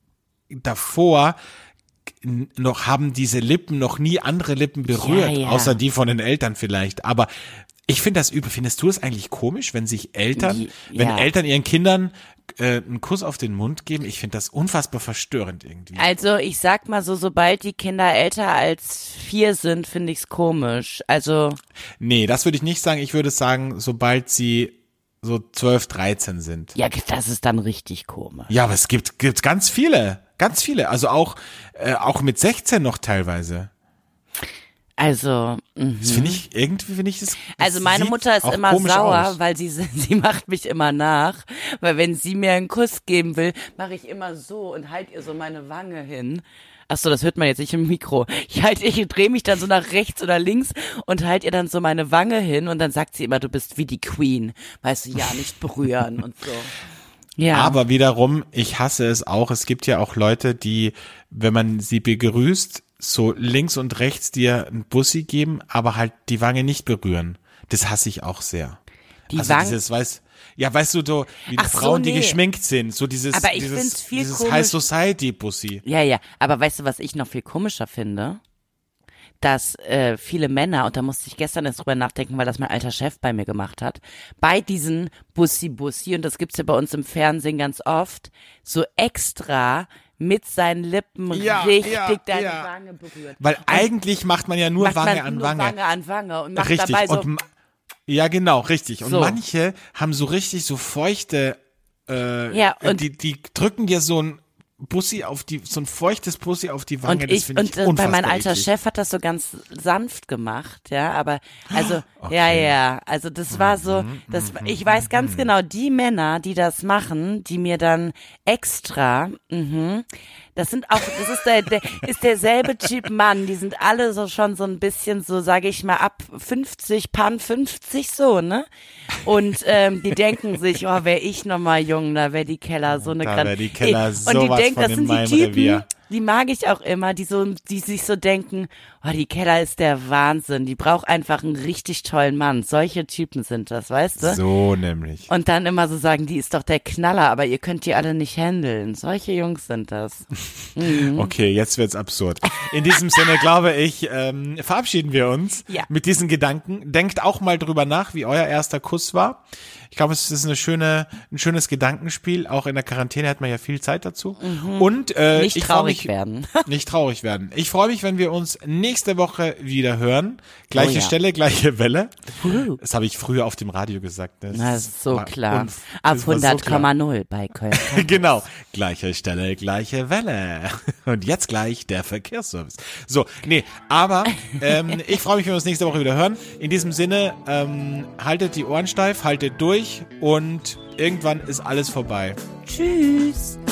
davor n- noch haben diese Lippen noch nie andere Lippen berührt, Ja, ja. außer die von den Eltern vielleicht. Aber ich finde das übel. Findest du es eigentlich komisch, wenn sich Eltern, Die- wenn ja. Eltern ihren Kindern äh, einen Kuss auf den Mund geben? Ich finde das unfassbar verstörend irgendwie. Also ich sag mal so, sobald die Kinder älter als vier sind, finde ich's komisch. Also Nee, das würde ich nicht sagen. Ich würde sagen, sobald sie so zwölf, dreizehn sind. ja, das ist dann richtig komisch. Ja, aber es gibt gibt's ganz viele, ganz viele. Also auch äh, auch mit sechzehn noch teilweise. Also, mhm. Das finde ich irgendwie finde ich das. das also meine sieht Mutter ist auch immer komisch sauer, aus. weil sie sie macht mich immer nach, weil wenn sie mir einen Kuss geben will, mache ich immer so und halt ihr so meine Wange hin. Ach so, das hört man jetzt nicht im Mikro. Ich halt, ich drehe mich dann so nach rechts oder links und halt ihr dann so meine Wange hin und dann sagt sie immer, du bist wie die Queen. Weißt du, ja, nicht berühren und so. Ja. Aber wiederum, ich hasse es auch. Es gibt ja auch Leute, die, wenn man sie begrüßt, so links und rechts dir ein Bussi geben, aber halt die Wange nicht berühren. Das hasse ich auch sehr. Die also Wange- dieses, weiß, ja, weißt du, so wie Ach so, Frauen, die nee. geschminkt sind, so dieses, Aber ich dieses, find's viel dieses komisch- High Society Bussi. Ja, ja, aber weißt du, was ich noch viel komischer finde? Dass äh, viele Männer, und da musste ich gestern erst drüber nachdenken, weil das mein alter Chef bei mir gemacht hat, bei diesen Bussi-Bussi, und das gibt's ja bei uns im Fernsehen ganz oft, so extra mit seinen Lippen Ja, richtig ja, deine ja. Wange berührt. Weil eigentlich macht man ja nur Macht Wange man an nur Wange. Wange an Wange und macht Richtig. dabei so, Und ma- ja, genau, richtig. Und So. manche haben so richtig so feuchte, äh, Ja, und- die, die drücken dir so ein Bussi auf die, so ein feuchtes Bussi auf die Wange. und das ich, finde und ich äh, bei unfassbar mein alter eklig. Chef hat das so ganz sanft gemacht, ja, aber, also, Okay. ja, ja, also das war so, das, ich weiß ganz genau, die Männer, die das machen, die mir dann extra, mhm, das sind auch, das ist der, der ist derselbe Typ Mann, die sind alle so schon so ein bisschen so, sage ich mal, ab fünfzig, Pan fünfzig so, ne? Und ähm, die denken sich, oh, wär ich noch mal jung, da wär die Keller so eine Da Gran- wär die Keller Ey, und die sowas denken, von das in sind die meinem Typen, Revier. die mag ich auch immer, die so, die sich so denken, oh, die Keller ist der Wahnsinn, die braucht einfach einen richtig tollen Mann. Solche Typen sind das, weißt du? So nämlich. Und dann immer so sagen, die ist doch der Knaller, aber ihr könnt die alle nicht handeln. Solche Jungs sind das. Okay, jetzt wird's absurd. In diesem Sinne, glaube ich, ähm, verabschieden wir uns Ja. mit diesen Gedanken. Denkt auch mal drüber nach, wie euer erster Kuss war. Ich glaube, es ist eine schöne, ein schönes Gedankenspiel. Auch in der Quarantäne hat man ja viel Zeit dazu. Und äh, Nicht ich freu traurig mich, werden. Nicht traurig werden. Ich freue mich, wenn wir uns nächste Woche wieder hören. Gleiche Oh ja. Stelle, gleiche Welle. Wuhu. Das habe ich früher auf dem Radio gesagt. Das Na, das ist so war klar. unf- Ab das war so hundert klar. Komma null bei Köln. Genau. Gleiche Stelle, gleiche Welle. Und jetzt gleich der Verkehrsservice. So, nee, aber ähm, ich freue mich, wenn wir uns nächste Woche wieder hören. In diesem Sinne, ähm, haltet die Ohren steif, haltet durch und irgendwann ist alles vorbei. Tschüss.